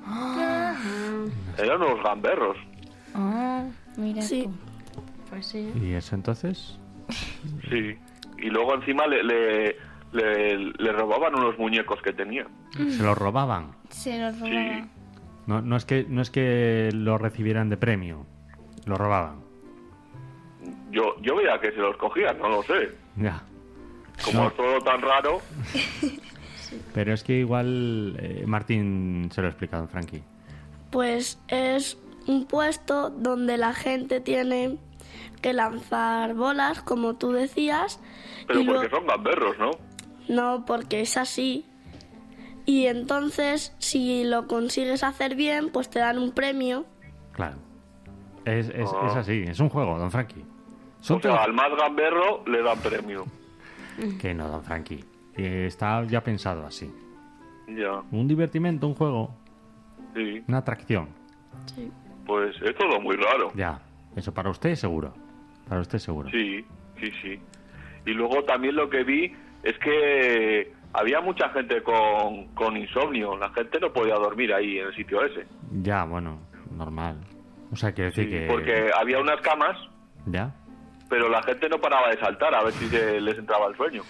Eran unos gamberros. Ah, mira Sí. tú. Pues sí. ¿Y eso entonces? Sí. Y luego encima le, le, le, le robaban unos muñecos que tenía. Se los robaban. Se lo robaban. No, no, es que, no es que lo recibieran de premio. Lo robaban. Yo yo veía que se los cogían, no lo sé. Ya. Como No. es todo tan raro, Pero es que igual eh, Martín se lo ha explicado, don Frankie. Pues es un puesto donde la gente tiene que lanzar bolas, como tú decías. pero y porque luego- son gamberros, ¿no? No, porque es así. Y entonces, si lo consigues hacer bien, pues te dan un premio. Claro. Es, es, Ah. es así, es un juego, don Frankie. Son O sea, todos- al más gamberro le dan premio. Que no, don Frankie. Que está ya pensado así. Ya, Un divertimento, un juego, sí. una atracción. Pues es todo muy raro. Ya. Eso para usted seguro. Para usted seguro. Sí, sí, sí. Y luego también lo que vi es que había mucha gente con, con insomnio. La gente no podía dormir ahí en el sitio ese. Ya, bueno, normal. O sea, quiere decir Sí, que... porque había unas camas, Ya. pero la gente no paraba de saltar a ver si se les entraba el sueño.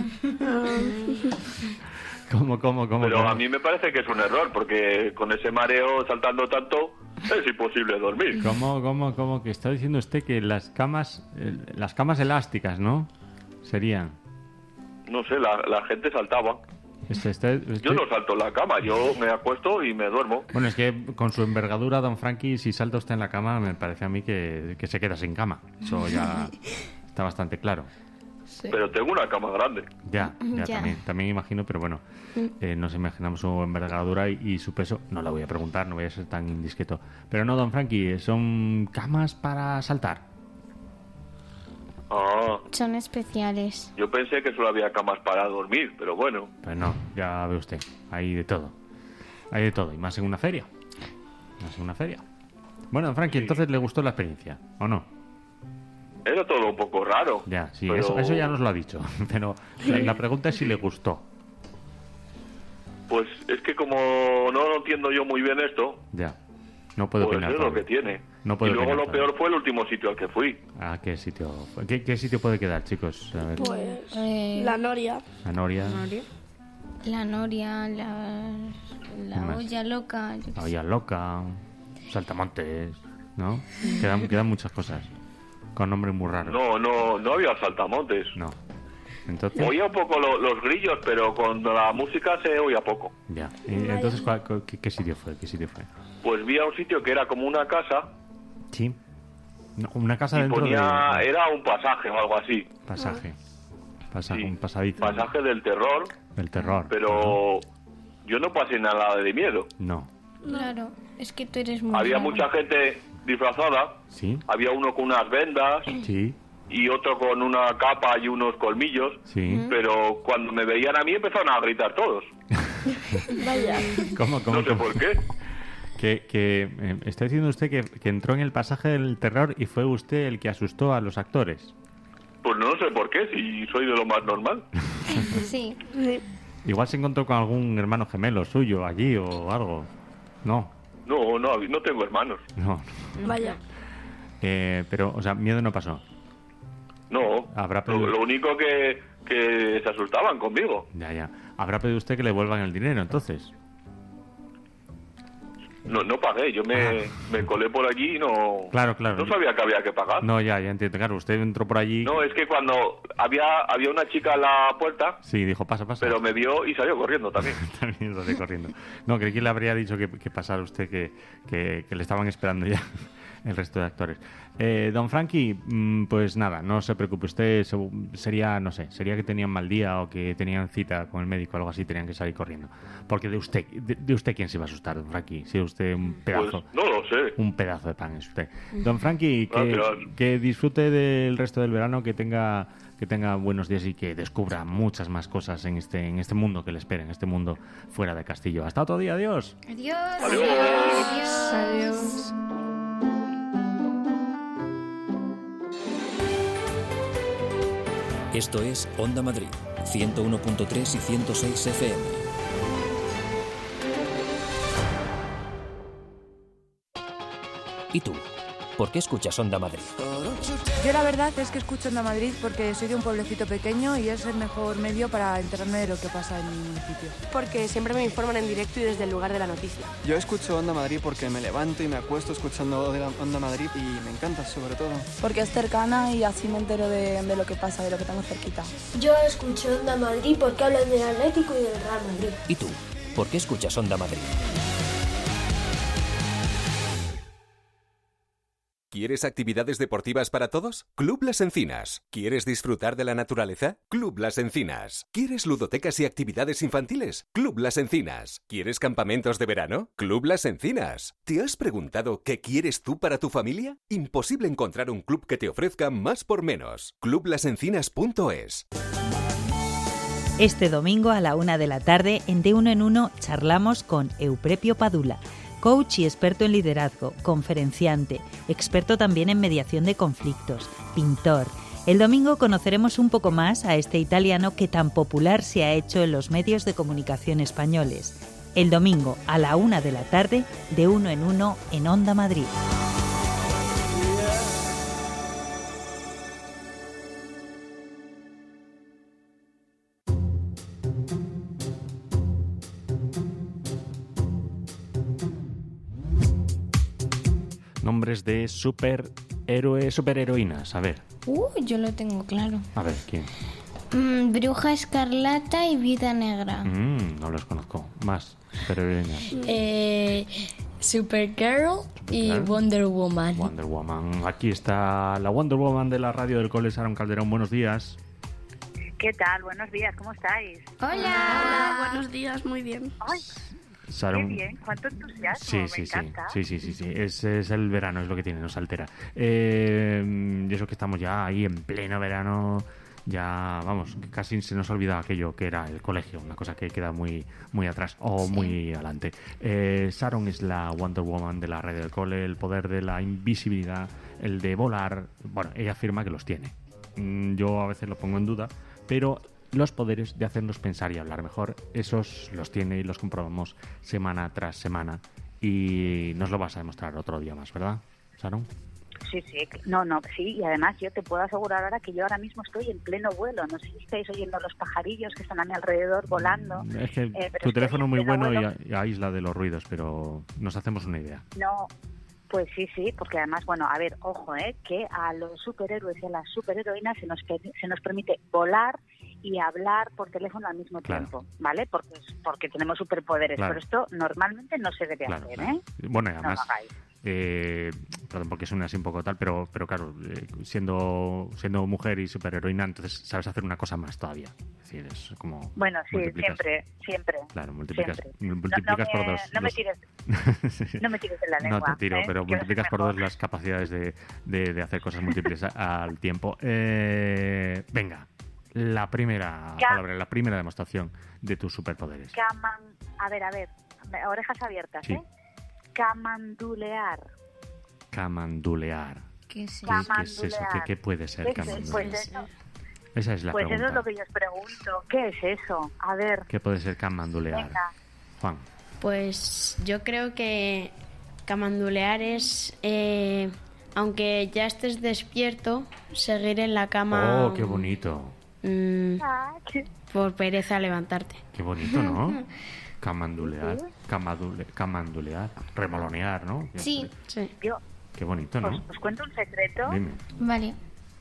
¿Cómo, cómo, cómo? Pero cómo? a mí me parece que es un error, porque con ese mareo saltando tanto es imposible dormir. ¿Cómo, cómo, cómo? Que está diciendo usted que las camas... eh, las camas elásticas, ¿no? Serían... No sé, la, la gente saltaba. Este, este- Yo este- no salto en la cama, yo me acuesto y me duermo. Bueno, es que con su envergadura, don Frankie, si salta usted en la cama, me parece a mí que, que se queda sin cama. Eso ya está bastante claro. Pero tengo una cama grande. Ya, ya, Ya. También, también imagino, pero bueno, eh, nos imaginamos su envergadura y, y su peso. No la voy a preguntar, no voy a ser tan indiscreto. Pero no, don Frankie, son camas para saltar. Ah, Son especiales. yo pensé que solo había camas para dormir, pero bueno. Pues no, ya ve usted, hay de todo. Hay de todo, y más en una feria. Más en una feria. Bueno, don Frankie, entonces le gustó la experiencia, ¿o no? Era todo un poco raro. Ya, sí, pero- eso, eso ya nos lo ha dicho. Pero la, la pregunta es si le gustó. Pues es que como no lo entiendo yo muy bien esto, Ya, no puedo pues opinar es lo todavía. que tiene. No puedo y luego opinar lo todavía. peor fue el último sitio al que fui. ¿A qué sitio? fue? ¿Qué, qué sitio puede quedar, chicos? A ver, Pues Eh, la noria. la Noria, La noria, la, la ¿Qué más? olla loca. yo qué la sé. Olla Loca, Saltamontes, ¿no? Quedan, quedan muchas cosas. Con nombres muy raros. No, no, no había saltamontes. No. Entonces, Oía un poco lo- los grillos, pero con la música se oía poco. ya. Y entonces, ¿cuál- cuál- qué, qué sitio fue? ¿Qué sitio fue? Pues vi a un sitio que era como una casa Sí. No, una casa y dentro ponía, de era un pasaje o algo así. pasaje. Pasa, Sí, un pasadizo. Pasaje del terror. El terror. Pero yo no pasé nada de miedo. No. Claro, es que tú eres muy Había raro. mucha gente disfrazada. Sí. Había uno con unas vendas. Sí. Y otro con una capa y unos colmillos. Sí. Pero cuando me veían a mí empezaron a gritar todos. Vaya. ¿Cómo, cómo, No sé cómo? por qué. Que, que eh, está diciendo usted que, que entró en el pasaje del terror y fue usted el que asustó a los actores. Pues no sé por qué, si soy de lo más normal. Sí. Igual se encontró con algún hermano gemelo suyo allí o algo. No, No, no, no tengo hermanos. no. Vaya. Eh, pero, o sea, miedo no pasó. No. Habrá Lo, pedido... lo único que, que se asustaban conmigo. Ya, ya. Habrá pedido usted que le vuelvan el dinero, entonces. No, no pagué, yo me, me colé por allí y no... Claro, claro. No sabía que había que pagar. No, ya, ya entiendo. Claro, usted entró por allí... No, es que cuando había había una chica a la puerta, Sí, dijo, pasa, pasa. pero me vio y salió corriendo también. También salió corriendo. No, creí que le habría dicho que, que pasara usted, que, que, que le estaban esperando ya el resto de actores. Eh, don Frankie, mm, pues nada, no se preocupe. Usted se- sería, no sé, sería que tenían mal día o que tenían cita con el médico o algo así, tenían que salir corriendo. Porque de usted, de, de usted ¿quién se va a asustar, don Frankie? Si usted un pedazo... Pues no lo sé. Un pedazo de pan es usted. Don Frankie, que, Gracias. que disfrute del resto del verano, que tenga que tenga buenos días y que descubra muchas más cosas en este en este mundo que le espera, en este mundo fuera de Castillo. Hasta otro día, adiós. Adiós. Adiós. Adiós. Esto es Onda Madrid, ciento uno punto tres y ciento seis F M. ¿Y tú? ¿Por qué escuchas Onda Madrid? Yo la verdad es que escucho Onda Madrid porque soy de un pueblecito pequeño y es el mejor medio para enterarme de lo que pasa en mi municipio. Porque siempre me informan en directo y desde el lugar de la noticia. Yo escucho Onda Madrid porque me levanto y me acuesto escuchando Onda Madrid y me encanta sobre todo. Porque es cercana y así me entero de, de lo que pasa, de lo que tengo cerquita. Yo escucho Onda Madrid porque hablan del Atlético y del Real Madrid. ¿Y tú? ¿Por qué escuchas Onda Madrid? ¿Quieres actividades deportivas para todos? Club Las Encinas. ¿Quieres disfrutar de la naturaleza? Club Las Encinas. ¿Quieres ludotecas y actividades infantiles? Club Las Encinas. ¿Quieres campamentos de verano? Club Las Encinas. ¿Te has preguntado qué quieres tú para tu familia? Imposible encontrar un club que te ofrezca más por menos. club las encinas punto es. Este domingo a la una de la tarde en De Uno en Uno charlamos con Euprepio Padula, coach y experto en liderazgo, conferenciante, experto también en mediación de conflictos, pintor. El domingo conoceremos un poco más a este italiano que tan popular se ha hecho en los medios de comunicación españoles. El domingo a la una de la tarde, De Uno en Uno en Onda Madrid. Nombres de superhéroes, superheroínas. A ver, Uh, yo lo tengo claro. a ver, ¿quién? Mm, Bruja Escarlata y Viuda Negra. Mm, no los conozco. Más superheroínas. Eh, Supergirl y Supergirl. Wonder Woman. Wonder Woman. Aquí está la Wonder Woman de la radio del Cole, Sharon Calderón. Buenos días. ¿Qué tal? Buenos días, ¿cómo estáis? Hola. Hola, buenos días, muy bien. Ay, Sharon. qué bien, cuánto entusiasmo, Sí, me sí, sí, encanta. sí, sí, sí, sí. Es, es el verano, es lo que tiene, nos altera. Eh, y eso que estamos ya ahí en pleno verano, ya, vamos, casi se nos ha olvidado aquello que era el colegio, una cosa que queda muy muy atrás o Sí. muy adelante. Eh, Sharon es la Wonder Woman de la radio del cole, el poder de la invisibilidad, el de volar. Bueno, ella afirma que los tiene. Mm, Yo a veces lo pongo en duda, pero los poderes de hacernos pensar y hablar mejor, esos los tiene y los comprobamos semana tras semana. Y nos lo vas a demostrar otro día más, ¿verdad, Sharon? Sí, sí, no, no, sí, y además yo te puedo asegurar ahora que yo ahora mismo estoy en pleno vuelo, no sé si estáis oyendo los pajarillos que están a mi alrededor volando. Es que eh, pero tu estoy teléfono es en muy pleno bueno y, vuelo. a- y aísla de los ruidos, pero nos hacemos una idea. No, pues sí, sí, porque además, bueno, a ver, ojo, ¿eh? Que a los superhéroes y a las superheroínas se nos, per- se nos permite volar y hablar por teléfono al mismo Claro. tiempo, ¿vale? Porque, porque tenemos superpoderes, Claro. pero esto normalmente no se debe Claro, hacer, claro. ¿eh? Bueno, y No además, lo hagáis. Eh, perdón, porque suena así un poco tal, pero, pero claro, eh, siendo siendo mujer y superheroína, entonces sabes hacer una cosa más todavía. Es decir, es como... Bueno, sí, multiplicas. siempre, siempre. Claro, multiplicas, siempre. multiplicas no, no por me, dos. No me dos. tires, Sí. no me tires de la lengua. No te tiro, ¿eh? pero Quiero multiplicas ser por mejor. dos las capacidades de, de, de hacer cosas múltiples a- al tiempo. Eh, venga, la primera Ca- palabra, la primera demostración de tus superpoderes. Caman... A ver, a ver, orejas abiertas, Sí. ¿eh? Camandulear. Camandulear. ¿Qué es ¿Qué, qué es eso? ¿Qué, Camandulear. qué puede ser ¿Qué es eso? camandulear? Pues eso, Esa es la pues eso pregunta. es lo que yo os pregunto. ¿Qué es eso? A ver, ¿Qué puede ser camandulear? venga. Juan. Pues yo creo que camandulear es, eh, aunque ya estés despierto, seguir en la cama. Oh, qué bonito. mm, Ah, qué- por pereza levantarte. Qué bonito, ¿no? Camandulear. Camadule, camandulear. Remolonear, ¿no? Sí. Sí. Yo Qué bonito, os, ¿no? os cuento un secreto. Dime. Vale.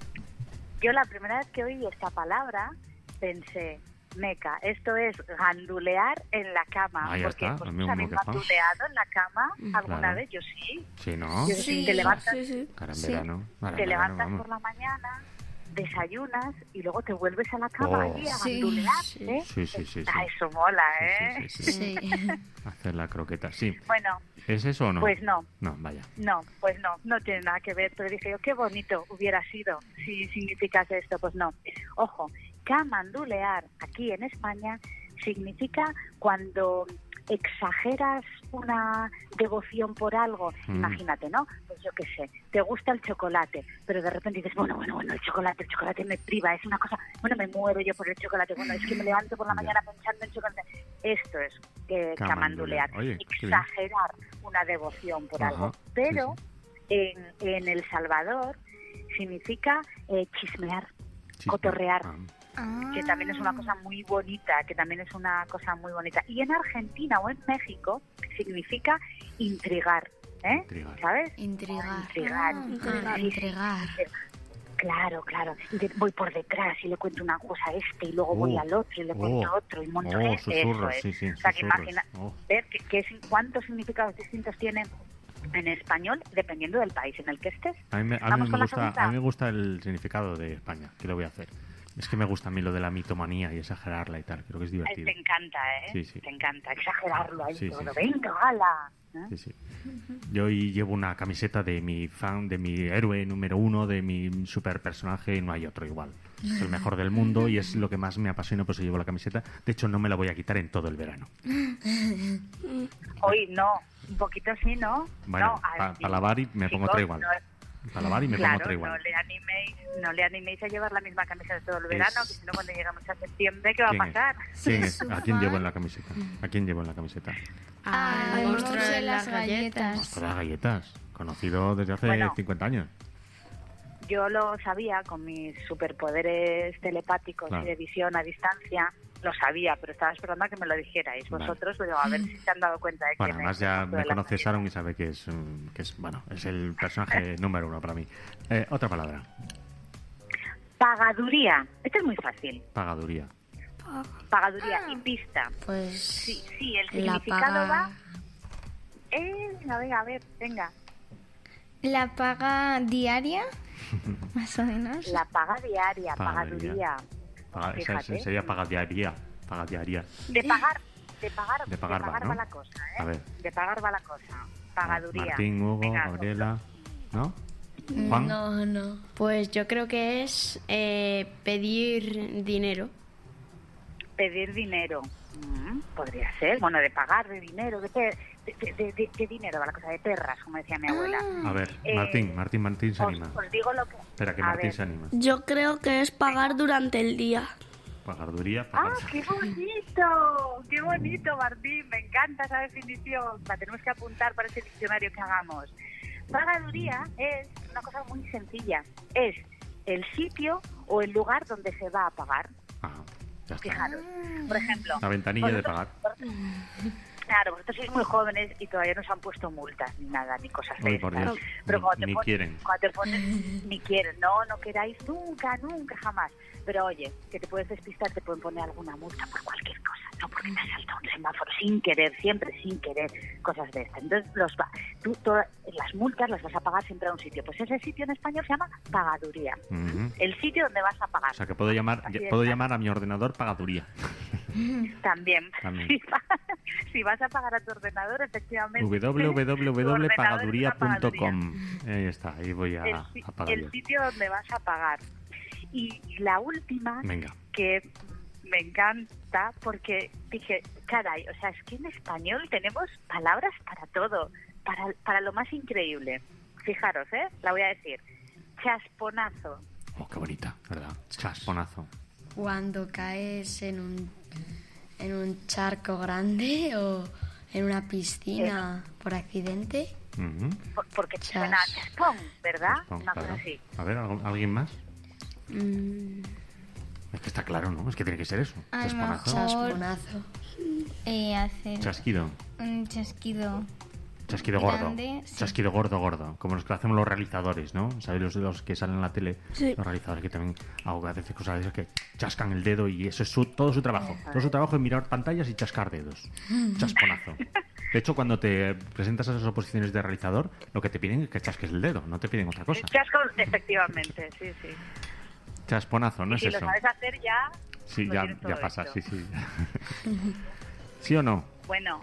Yo la primera vez que oí esta palabra pensé, meca, esto es gandulear en la cama. Ah, ya porque está, vosotros lo mismo habéis que Juan. ganduleado en la cama alguna Claro. vez, yo sí. Sí, ¿no? Yo Sí, te levantas, Sí, sí. Ahora en Sí. verano. Ahora en te verano, levantas vamos. por la mañana, desayunas y luego te vuelves a la cama Oh. allí a Sí, gandulear, sí. ¿eh? Sí, sí, sí, sí. Ah, eso mola, ¿eh? Sí, sí, sí, sí. Sí. Hacer la croqueta, sí. Bueno, ¿Es eso o no? pues no. No, vaya. No, pues no, no tiene nada que ver, pero dije yo, qué bonito hubiera sido si significase esto, pues no. Ojo, camandulear aquí en España significa cuando exageras una devoción por algo, Mm. imagínate, ¿no? Pues yo qué sé, te gusta el chocolate, pero de repente dices, bueno, bueno, bueno, el chocolate, el chocolate me priva, es una cosa, bueno, me muero yo por el chocolate, bueno, es que me levanto por la Ya. mañana pensando en chocolate. Esto es eh, Camandulear. camandulear, Oye, qué bien. exagerar una devoción por Ajá, algo. sí, Pero en, en El Salvador significa eh, chismear, Chisme. cotorrear, Ah, que también es una cosa muy bonita, que también es una cosa muy bonita. Y en Argentina o en México significa intrigar, ¿eh? Intrigar. ¿Sabes? Intrigar. Intrigar. Ah, Sí, sí, intrigar. sí. Claro, claro. Y de- voy por detrás y le cuento una cosa a este y luego voy Oh, al otro y le cuento oh, otro y monto oh, eso susurros, es. sí, sí, O sea, que susurros. imagina, Oh. ver que, que es, cuántos significados distintos tiene en español dependiendo del país en el que estés. A mí, me, a mí Vamos me con la gusta, segunda. a mí me gusta el significado de España. ¿Qué le voy a hacer? Es que me gusta a mí lo de la mitomanía y exagerarla y tal. Creo que es Ay, divertido. te encanta, ¿eh? Sí, sí. Te encanta exagerarlo ahí Sí, sí, todo. sí. Venga, gala. ¿eh? Sí, sí. Yo hoy llevo una camiseta de mi fan, de mi héroe número uno, de mi super personaje y no hay otro igual. Es el mejor del mundo y es lo que más me apasiona, por eso llevo la camiseta. De hecho, no me la voy a quitar en todo el verano. Hoy no, un poquito sí, ¿no? Bueno, no, para así, lavar y me pongo chicos, otra igual. no- Para lavar y me claro, pongo otra igual. no le animéis, no le animéis a llevar la misma camisa de todo el verano, que si no cuando llegamos a septiembre, ¿qué va a ¿Quién es? pasar? ¿Quién es? ¿A quién llevo en la camiseta? ¿A quién llevo en la camiseta? Al Al monstruo monstruo de las galletas. Monstruo de las galletas. Conocido desde hace Bueno. cincuenta años. Yo lo sabía con mis superpoderes telepáticos Claro. y de visión a distancia, lo sabía, pero estaba esperando a que me lo dijerais Vale. vosotros, pero a ver si se han dado cuenta de Bueno, quién además es. ya el monstruo me de las conoce Sharon y sabe que es, mm, que es, bueno, es el personaje número uno para mí. Eh, otra palabra. Pagaduría. Esto es muy fácil. Pagaduría. Pagaduría y pista. Pues Sí, sí, el la significado paga- va... Eh, venga, venga, a ver, venga. la paga diaria, más o menos. La paga diaria, Pagaduría. pagaduría. Paga- esa- Fíjate. esa sería pagadiaria. Pagadiaria. De pagar, de pagar, De pagar va, ¿no? la cosa, ¿eh? A ver. De pagar va la cosa. Pagaduría. Martín, Hugo, Venga, Gabriela. ¿No? Juan. No, no. Pues yo creo que es eh, pedir dinero. pedir dinero. Mm, podría ser, bueno, de pagar, de dinero, de, pe- de, de, de- de- de dinero, va la cosa de perras, como decía mi abuela. A ver, Eh, Martín, Martín, Martín se os, anima. os digo lo que... Espera, que a Martín ver. se anima. Yo creo que es pagar durante el día. Pagaduría, ¡Ah, pagar. qué bonito! ¡Qué bonito, Martín! Me encanta esa definición. La tenemos que apuntar para ese diccionario que hagamos. Pagaduría es una cosa muy sencilla. Es el sitio o el lugar donde se va a pagar. Ah, ya está. Fijaros, por ejemplo... La ventanilla de vosotros- pagar. Claro, vosotros sois muy jóvenes y todavía no os han puesto multas ni nada, ni cosas de Uy, por estas. Dios. Pero Ni- cuando te ni pones, quieren. Cuando te pones, ni quieren, no, no queráis nunca, nunca, jamás. Pero oye, que te puedes despistar, te pueden poner alguna multa por cualquier cosa, no porque te has saltado un semáforo sin querer, siempre sin querer, cosas de estas. Entonces, los va, tú todas las multas las vas a pagar siempre a un sitio. Pues ese sitio en español se llama pagaduría. Ujú. El sitio donde vas a pagar. O sea, que puedo llamar, Así de puedo fácil. llamar a mi ordenador pagaduría. También. También. Si, va- si vas a pagar a tu ordenador, efectivamente. w w w tu punto ordenador pagaduría es una punto pagaduría. com. Ahí está, ahí voy a, El, si- a pagar el yo. sitio donde vas a pagar. Y la última, Venga. que me encanta, porque dije, caray, o sea, es que en español tenemos palabras para todo, para, para lo más increíble. Fijaros, ¿eh? La voy a decir. Chasponazo. Oh, qué bonita, ¿verdad? Chasponazo. Cuando caes en un, en un charco grande o en una piscina por accidente. Ujú. Por- porque te suena a chaspón, ¿verdad? Chaspón, Una cosa claro. así. A ver, ¿algún- ¿alguien más? Mm, Es que está claro, ¿no? Es que tiene que ser eso. a lo Chasponazo. mejor, eh, hacer Chasquido. un chasquido. Chasquido gordo. Grande, sí. Chasquido gordo, gordo. Como los que hacemos los realizadores, ¿no? ¿Sabéis los, los que salen en la tele? Sí. Los realizadores que también hago a veces cosas de esas que chascan el dedo y eso es su, todo su trabajo. Todo su trabajo es mirar pantallas y chascar dedos. Chasponazo. De hecho, cuando te presentas a esas oposiciones de realizador, lo que te piden es que chasques el dedo, no te piden otra cosa. Chasco, efectivamente, sí, sí. Chasponazo, no y es si eso. lo sabes hacer ya, Sí, lo ya, tienes todo ya pasa, hecho. sí, sí. ¿Sí o no? Bueno,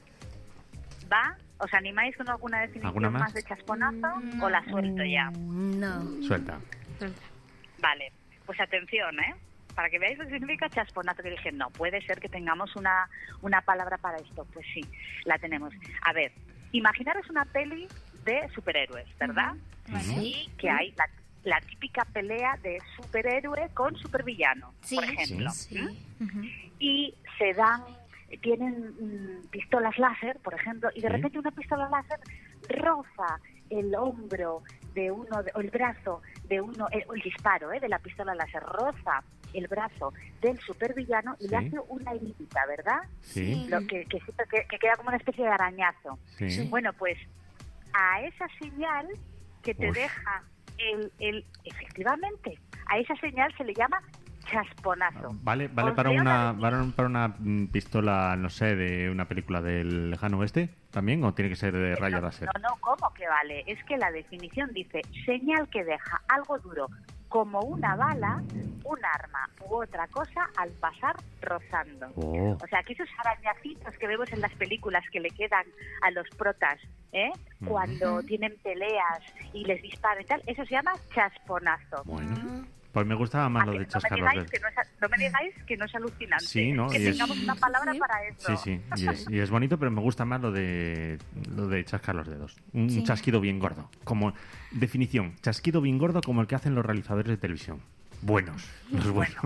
¿va? ¿Os animáis con alguna definición ¿Alguna más? más de chasponazo o la suelto ya? No. Suelta. Vale, pues atención, ¿eh? Para que veáis lo que significa chasponazo, que dije, no, puede ser que tengamos una, una palabra para esto. Pues sí, la tenemos. A ver, imaginaros una peli de superhéroes, ¿verdad? Y que hay la, la típica pelea de superhéroe con supervillano, Sí. por ejemplo. Sí. ¿Mm? Y se dan, tienen mm, pistolas láser, por ejemplo, y de Sí. repente una pistola láser roza el hombro de uno, de- o el brazo de uno, el, o el disparo ¿eh? de la pistola láser roza el brazo del supervillano y Sí. le hace una heridita, ¿verdad? Sí. Lo que, que, que- que queda como una especie de arañazo. Sí. Bueno, pues a esa señal que te Uf. deja el, el, efectivamente, a esa señal se le llama chasponazo. ¿Vale, vale Os para leo una, la vale para una mm, pistola, no sé, de una película del lejano oeste también o tiene que ser de rayo láser? No, no, ¿cómo que vale? Es que la definición dice señal que deja algo duro como una bala, un arma u otra cosa al pasar rozando. Oh. O sea, que esos arañacitos que vemos en las películas que le quedan a los protas, ¿eh? Cuando tienen peleas y les disparan y tal, eso se llama chasponazo. Bueno, pues me gustaba más lo de No me, chascar los digáis dedos. que no, es, no me digáis que no es alucinante. Sí, ¿no? Que Y es- tengamos una palabra para eso. Sí, sí, y es, y es bonito, pero me gusta más lo de lo de chascar los dedos. Un Sí. chasquido bien gordo. Como definición, chasquido bien gordo como el que hacen los realizadores de televisión. Buenos, los buenos.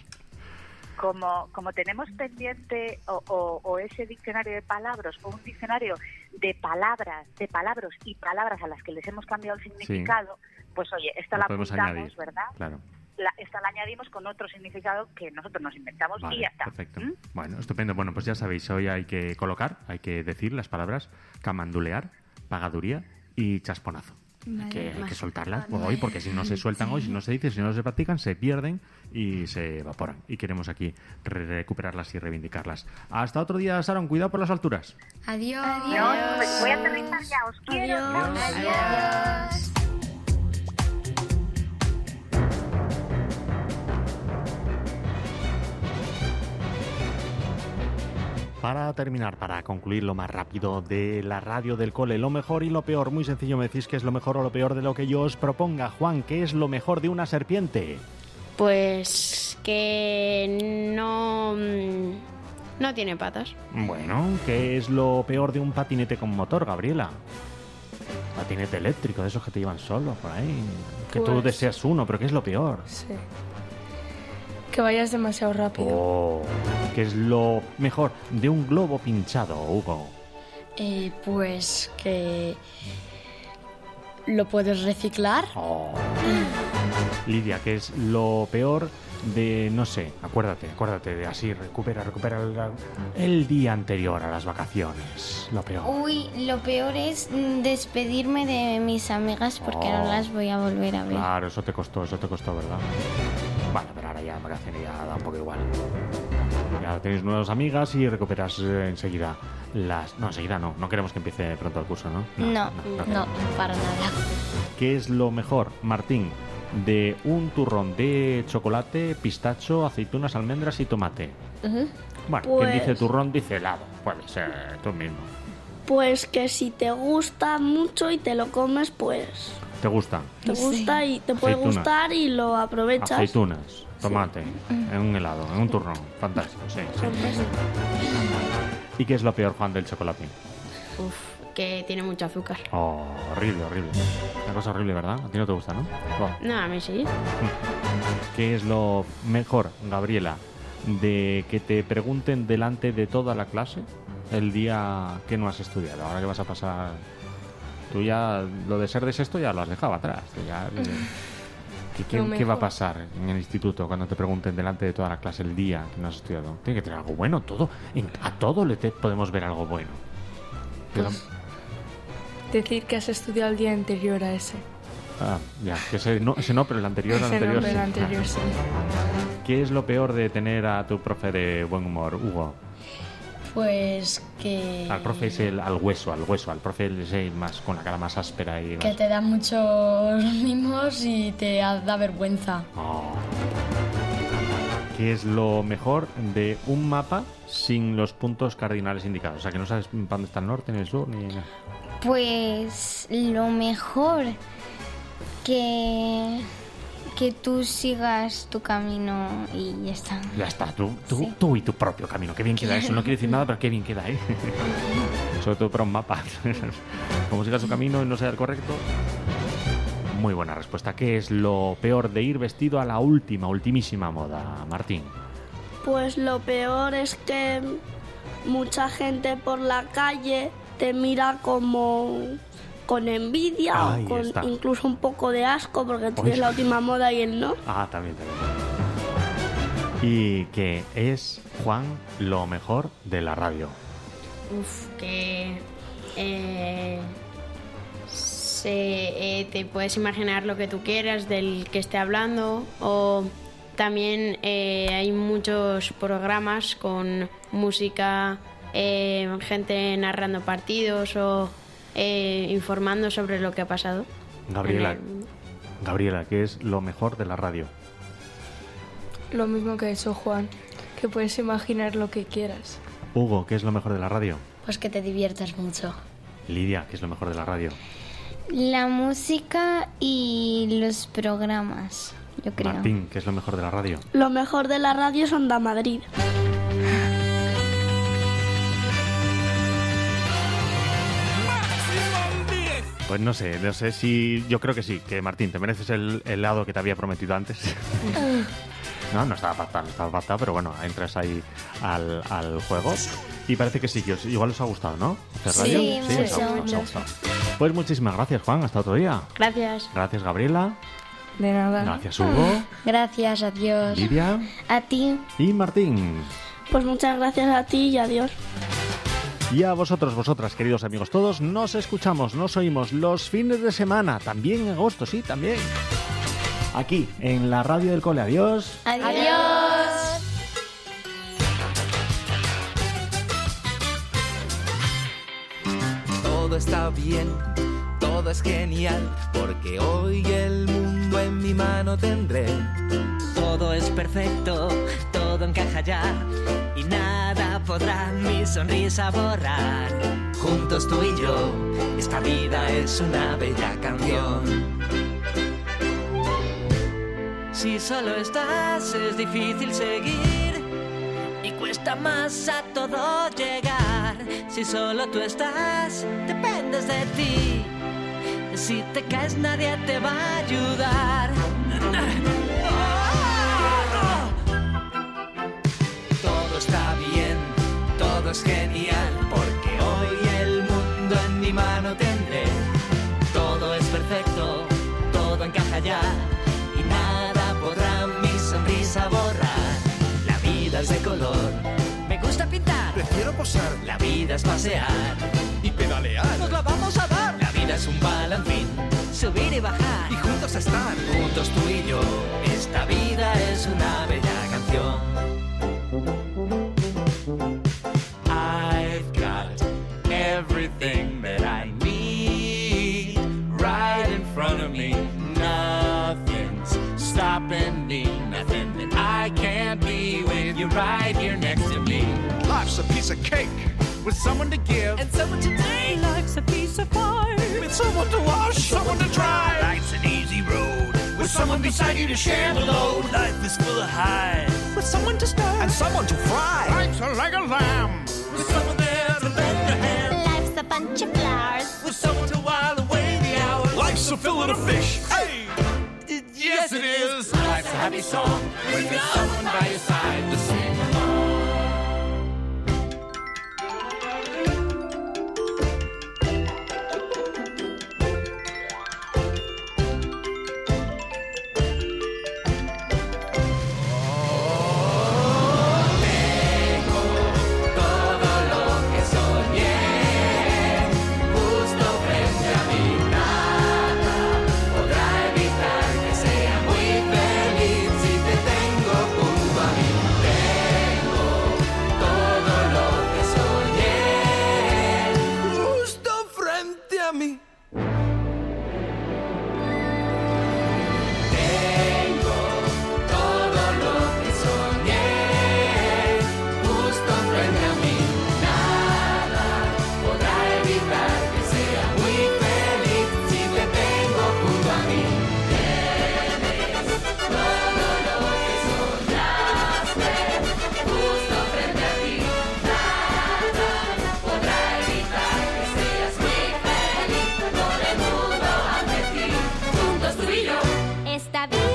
Como, como tenemos pendiente o, o- o ese diccionario de palabras o un diccionario de palabras, de palabras y palabras a las que les hemos cambiado el significado, pues oye, esta Lo la podemos apuntamos, añadir, ¿verdad? Claro. La, esta la añadimos con otro significado que nosotros nos inventamos Vale, y ya está. perfecto. ¿Mm? Bueno, estupendo. Bueno, pues ya sabéis, hoy hay que colocar, hay que decir las palabras camandulear, pagaduría y chasponazo. Vale, hay que, hay que más. soltarlas hoy, porque si no se sueltan hoy, si no se dicen, si no se practican, se pierden y se evaporan. Y queremos aquí re- recuperarlas y reivindicarlas. Hasta otro día, Sharon. Cuidado por las alturas. Adiós. No, pues voy a aterrizar ya, os quiero. Adiós. Para terminar, para concluir lo más rápido de la radio del cole, lo mejor y lo peor, muy sencillo, me decís que es lo mejor o lo peor de lo que yo os proponga. Juan, ¿qué es lo mejor de una serpiente? Pues que no, mm, no tiene patas. Bueno, ¿qué es lo peor de un patinete con motor, Gabriela? Patinete eléctrico, de esos que te llevan solo por ahí. Que tú Pues- deseas uno, pero ¿qué es lo peor? Sí. Que vayas demasiado rápido. Oh, ¿qué es lo mejor de un globo pinchado, Hugo? Eh, pues que lo puedes reciclar. Oh. Lidia, ¿qué es lo peor de, no sé, acuérdate, acuérdate de así, recupera, recupera el, el día anterior a las vacaciones, lo peor. Uy, lo peor es mm, despedirme de mis amigas porque Oh. no las voy a volver a ver. Claro, eso te costó, eso te costó, ¿verdad? Vale, pero ahora ya en vacaciones ya da un poco igual. Ya tenéis nuevas amigas y recuperas eh, enseguida las... No, enseguida no, no queremos que empiece pronto el curso, ¿no? No, no, no. para nada. ¿Qué es lo mejor, Martín, de un turrón de chocolate, pistacho, aceitunas, almendras y tomate? Ujú. Bueno, Pues- quien dice turrón dice helado. Puede ser tú mismo. Pues que si te gusta mucho y te lo comes, pues ¿Te gusta? te gusta y te puede Aceitunas. gustar y lo aprovechas. Aceitunas, tomate, en un helado, en un turrón. Fantástico, sí, sí. ¿Y qué es lo peor, Juan, del chocolate? Uf, que tiene mucho azúcar. Oh, horrible, horrible. Una cosa horrible, ¿verdad? A ti no te gusta, ¿no? Oh. No, a mí sí. ¿Qué es lo mejor, Gabriela, de que te pregunten delante de toda la clase el día que no has estudiado? Ahora que vas a pasar... Tú ya, lo de ser de sexto ya lo has dejado atrás. Tú ya, eh, ¿qué, qué- Lo qué va a mejor. pasar en el instituto cuando te pregunten delante de toda la clase el día que no has estudiado? Tiene que tener algo bueno, todo. en- a todo le te- podemos ver algo bueno. Pero- Pues, decir que has estudiado el día anterior a ese. ah, ya, que ese no, ese no, pero el anterior, el Ese anterior, nombre, sí. el anterior, sí. ¿Qué es lo peor de tener a tu profe de buen humor, Hugo? Pues que... Al profe es el, al hueso, al hueso, al profe es el más con la cara más áspera y Que más... te da muchos mimos y te da vergüenza. Oh. ¿Qué es lo mejor de un mapa sin los puntos cardinales indicados? O sea, que no sabes para dónde está el norte, ni el sur, ni... Pues lo mejor que que tú sigas tu camino y ya está. Ya está, tú, tú, Sí. tú y tu propio camino. Qué bien queda eso, no quiere decir nada, pero qué bien queda, ¿eh? Sobre todo para un mapa. Como siga su camino y no sea el correcto. Muy buena respuesta. ¿Qué es lo peor de ir vestido a la última, ultimísima moda, Martín? Pues lo peor es que mucha gente por la calle te mira como con envidia Ahí o con está. incluso un poco de asco porque tú Uy. eres la última moda y él no. Ah, también, también. ¿Y qué es, Juan, lo mejor de la radio? Uf, que eh, se, eh, te puedes imaginar lo que tú quieras del que esté hablando, o también eh, hay muchos programas con música, eh, gente narrando partidos o eh, informando sobre lo que ha pasado. Gabriela, en el mundo. Gabriela, ¿qué es lo mejor de la radio? Lo mismo que ha hecho Juan, que puedes imaginar lo que quieras. Hugo, ¿qué es lo mejor de la radio? Pues que te diviertas mucho. Lidia, ¿qué es lo mejor de la radio? La música y los programas, yo creo. Martín, ¿qué es lo mejor de la radio? Lo mejor de la radio es Onda Madrid. Pues no sé, no sé si... Yo creo que sí, que Martín, te mereces el helado que te había prometido antes. No, no estaba pactado, no estaba pactado, pero bueno, entras ahí al, al juego y parece que sí, que os- igual os ha gustado, ¿no? Hacer Sí, radio. mucho, os ha gustado, os ha mucho. gustado. Pues muchísimas gracias, Juan, hasta otro día. Gracias. Gracias, Gabriela. De nada. Gracias, Hugo. Gracias, adiós. Lidia A ti. y Martín. Pues muchas gracias a ti y adiós. Y a vosotros, vosotras, queridos amigos todos, nos escuchamos, nos oímos los fines de semana, también en agosto, sí, también. Aquí, en la radio del cole. Adiós. Adiós. Todo está bien, todo es genial, porque hoy el mundo en mi mano tendré. Todo es perfecto, todo encaja ya y nada podrá mi sonrisa borrar. Juntos tú y yo, esta vida es una bella canción. Si solo estás es difícil seguir y cuesta más a todo llegar. Si solo tú estás, dependes de ti. Si te caes nadie te va a ayudar. Todo está bien, todo es genial, porque hoy el mundo en mi mano tendré. Todo es perfecto, todo encaja ya y nada podrá mi sonrisa borrar. vida es de color. Me gusta pintar, prefiero posar. La vida es pasear y pedalear. Nos la vamos a dar. La vida es un balancín, subir y bajar. Y juntos estar, juntos tú y yo. Esta vida es una bella canción. I've got everything that I need right in front of me. Nothing's stopping me. Nothing that I can't be with you right here next to me. Life's a piece of cake with someone to give and someone to take. Life's a piece of pie with someone to wash, someone to dry. Life's an easy road with someone beside you to share the load. Life is full of highs with someone to stir and someone to fry. Life's a leg of lamb with someone there to lend a hand. Life's a bunch of flowers with someone to while away the hours. Life's a fillet of fish. Hey, yes it is. Life's a happy song when there's someone by your side to sing along.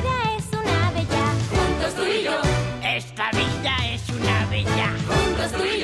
Esta vida es una bella. Juntos tú y yo.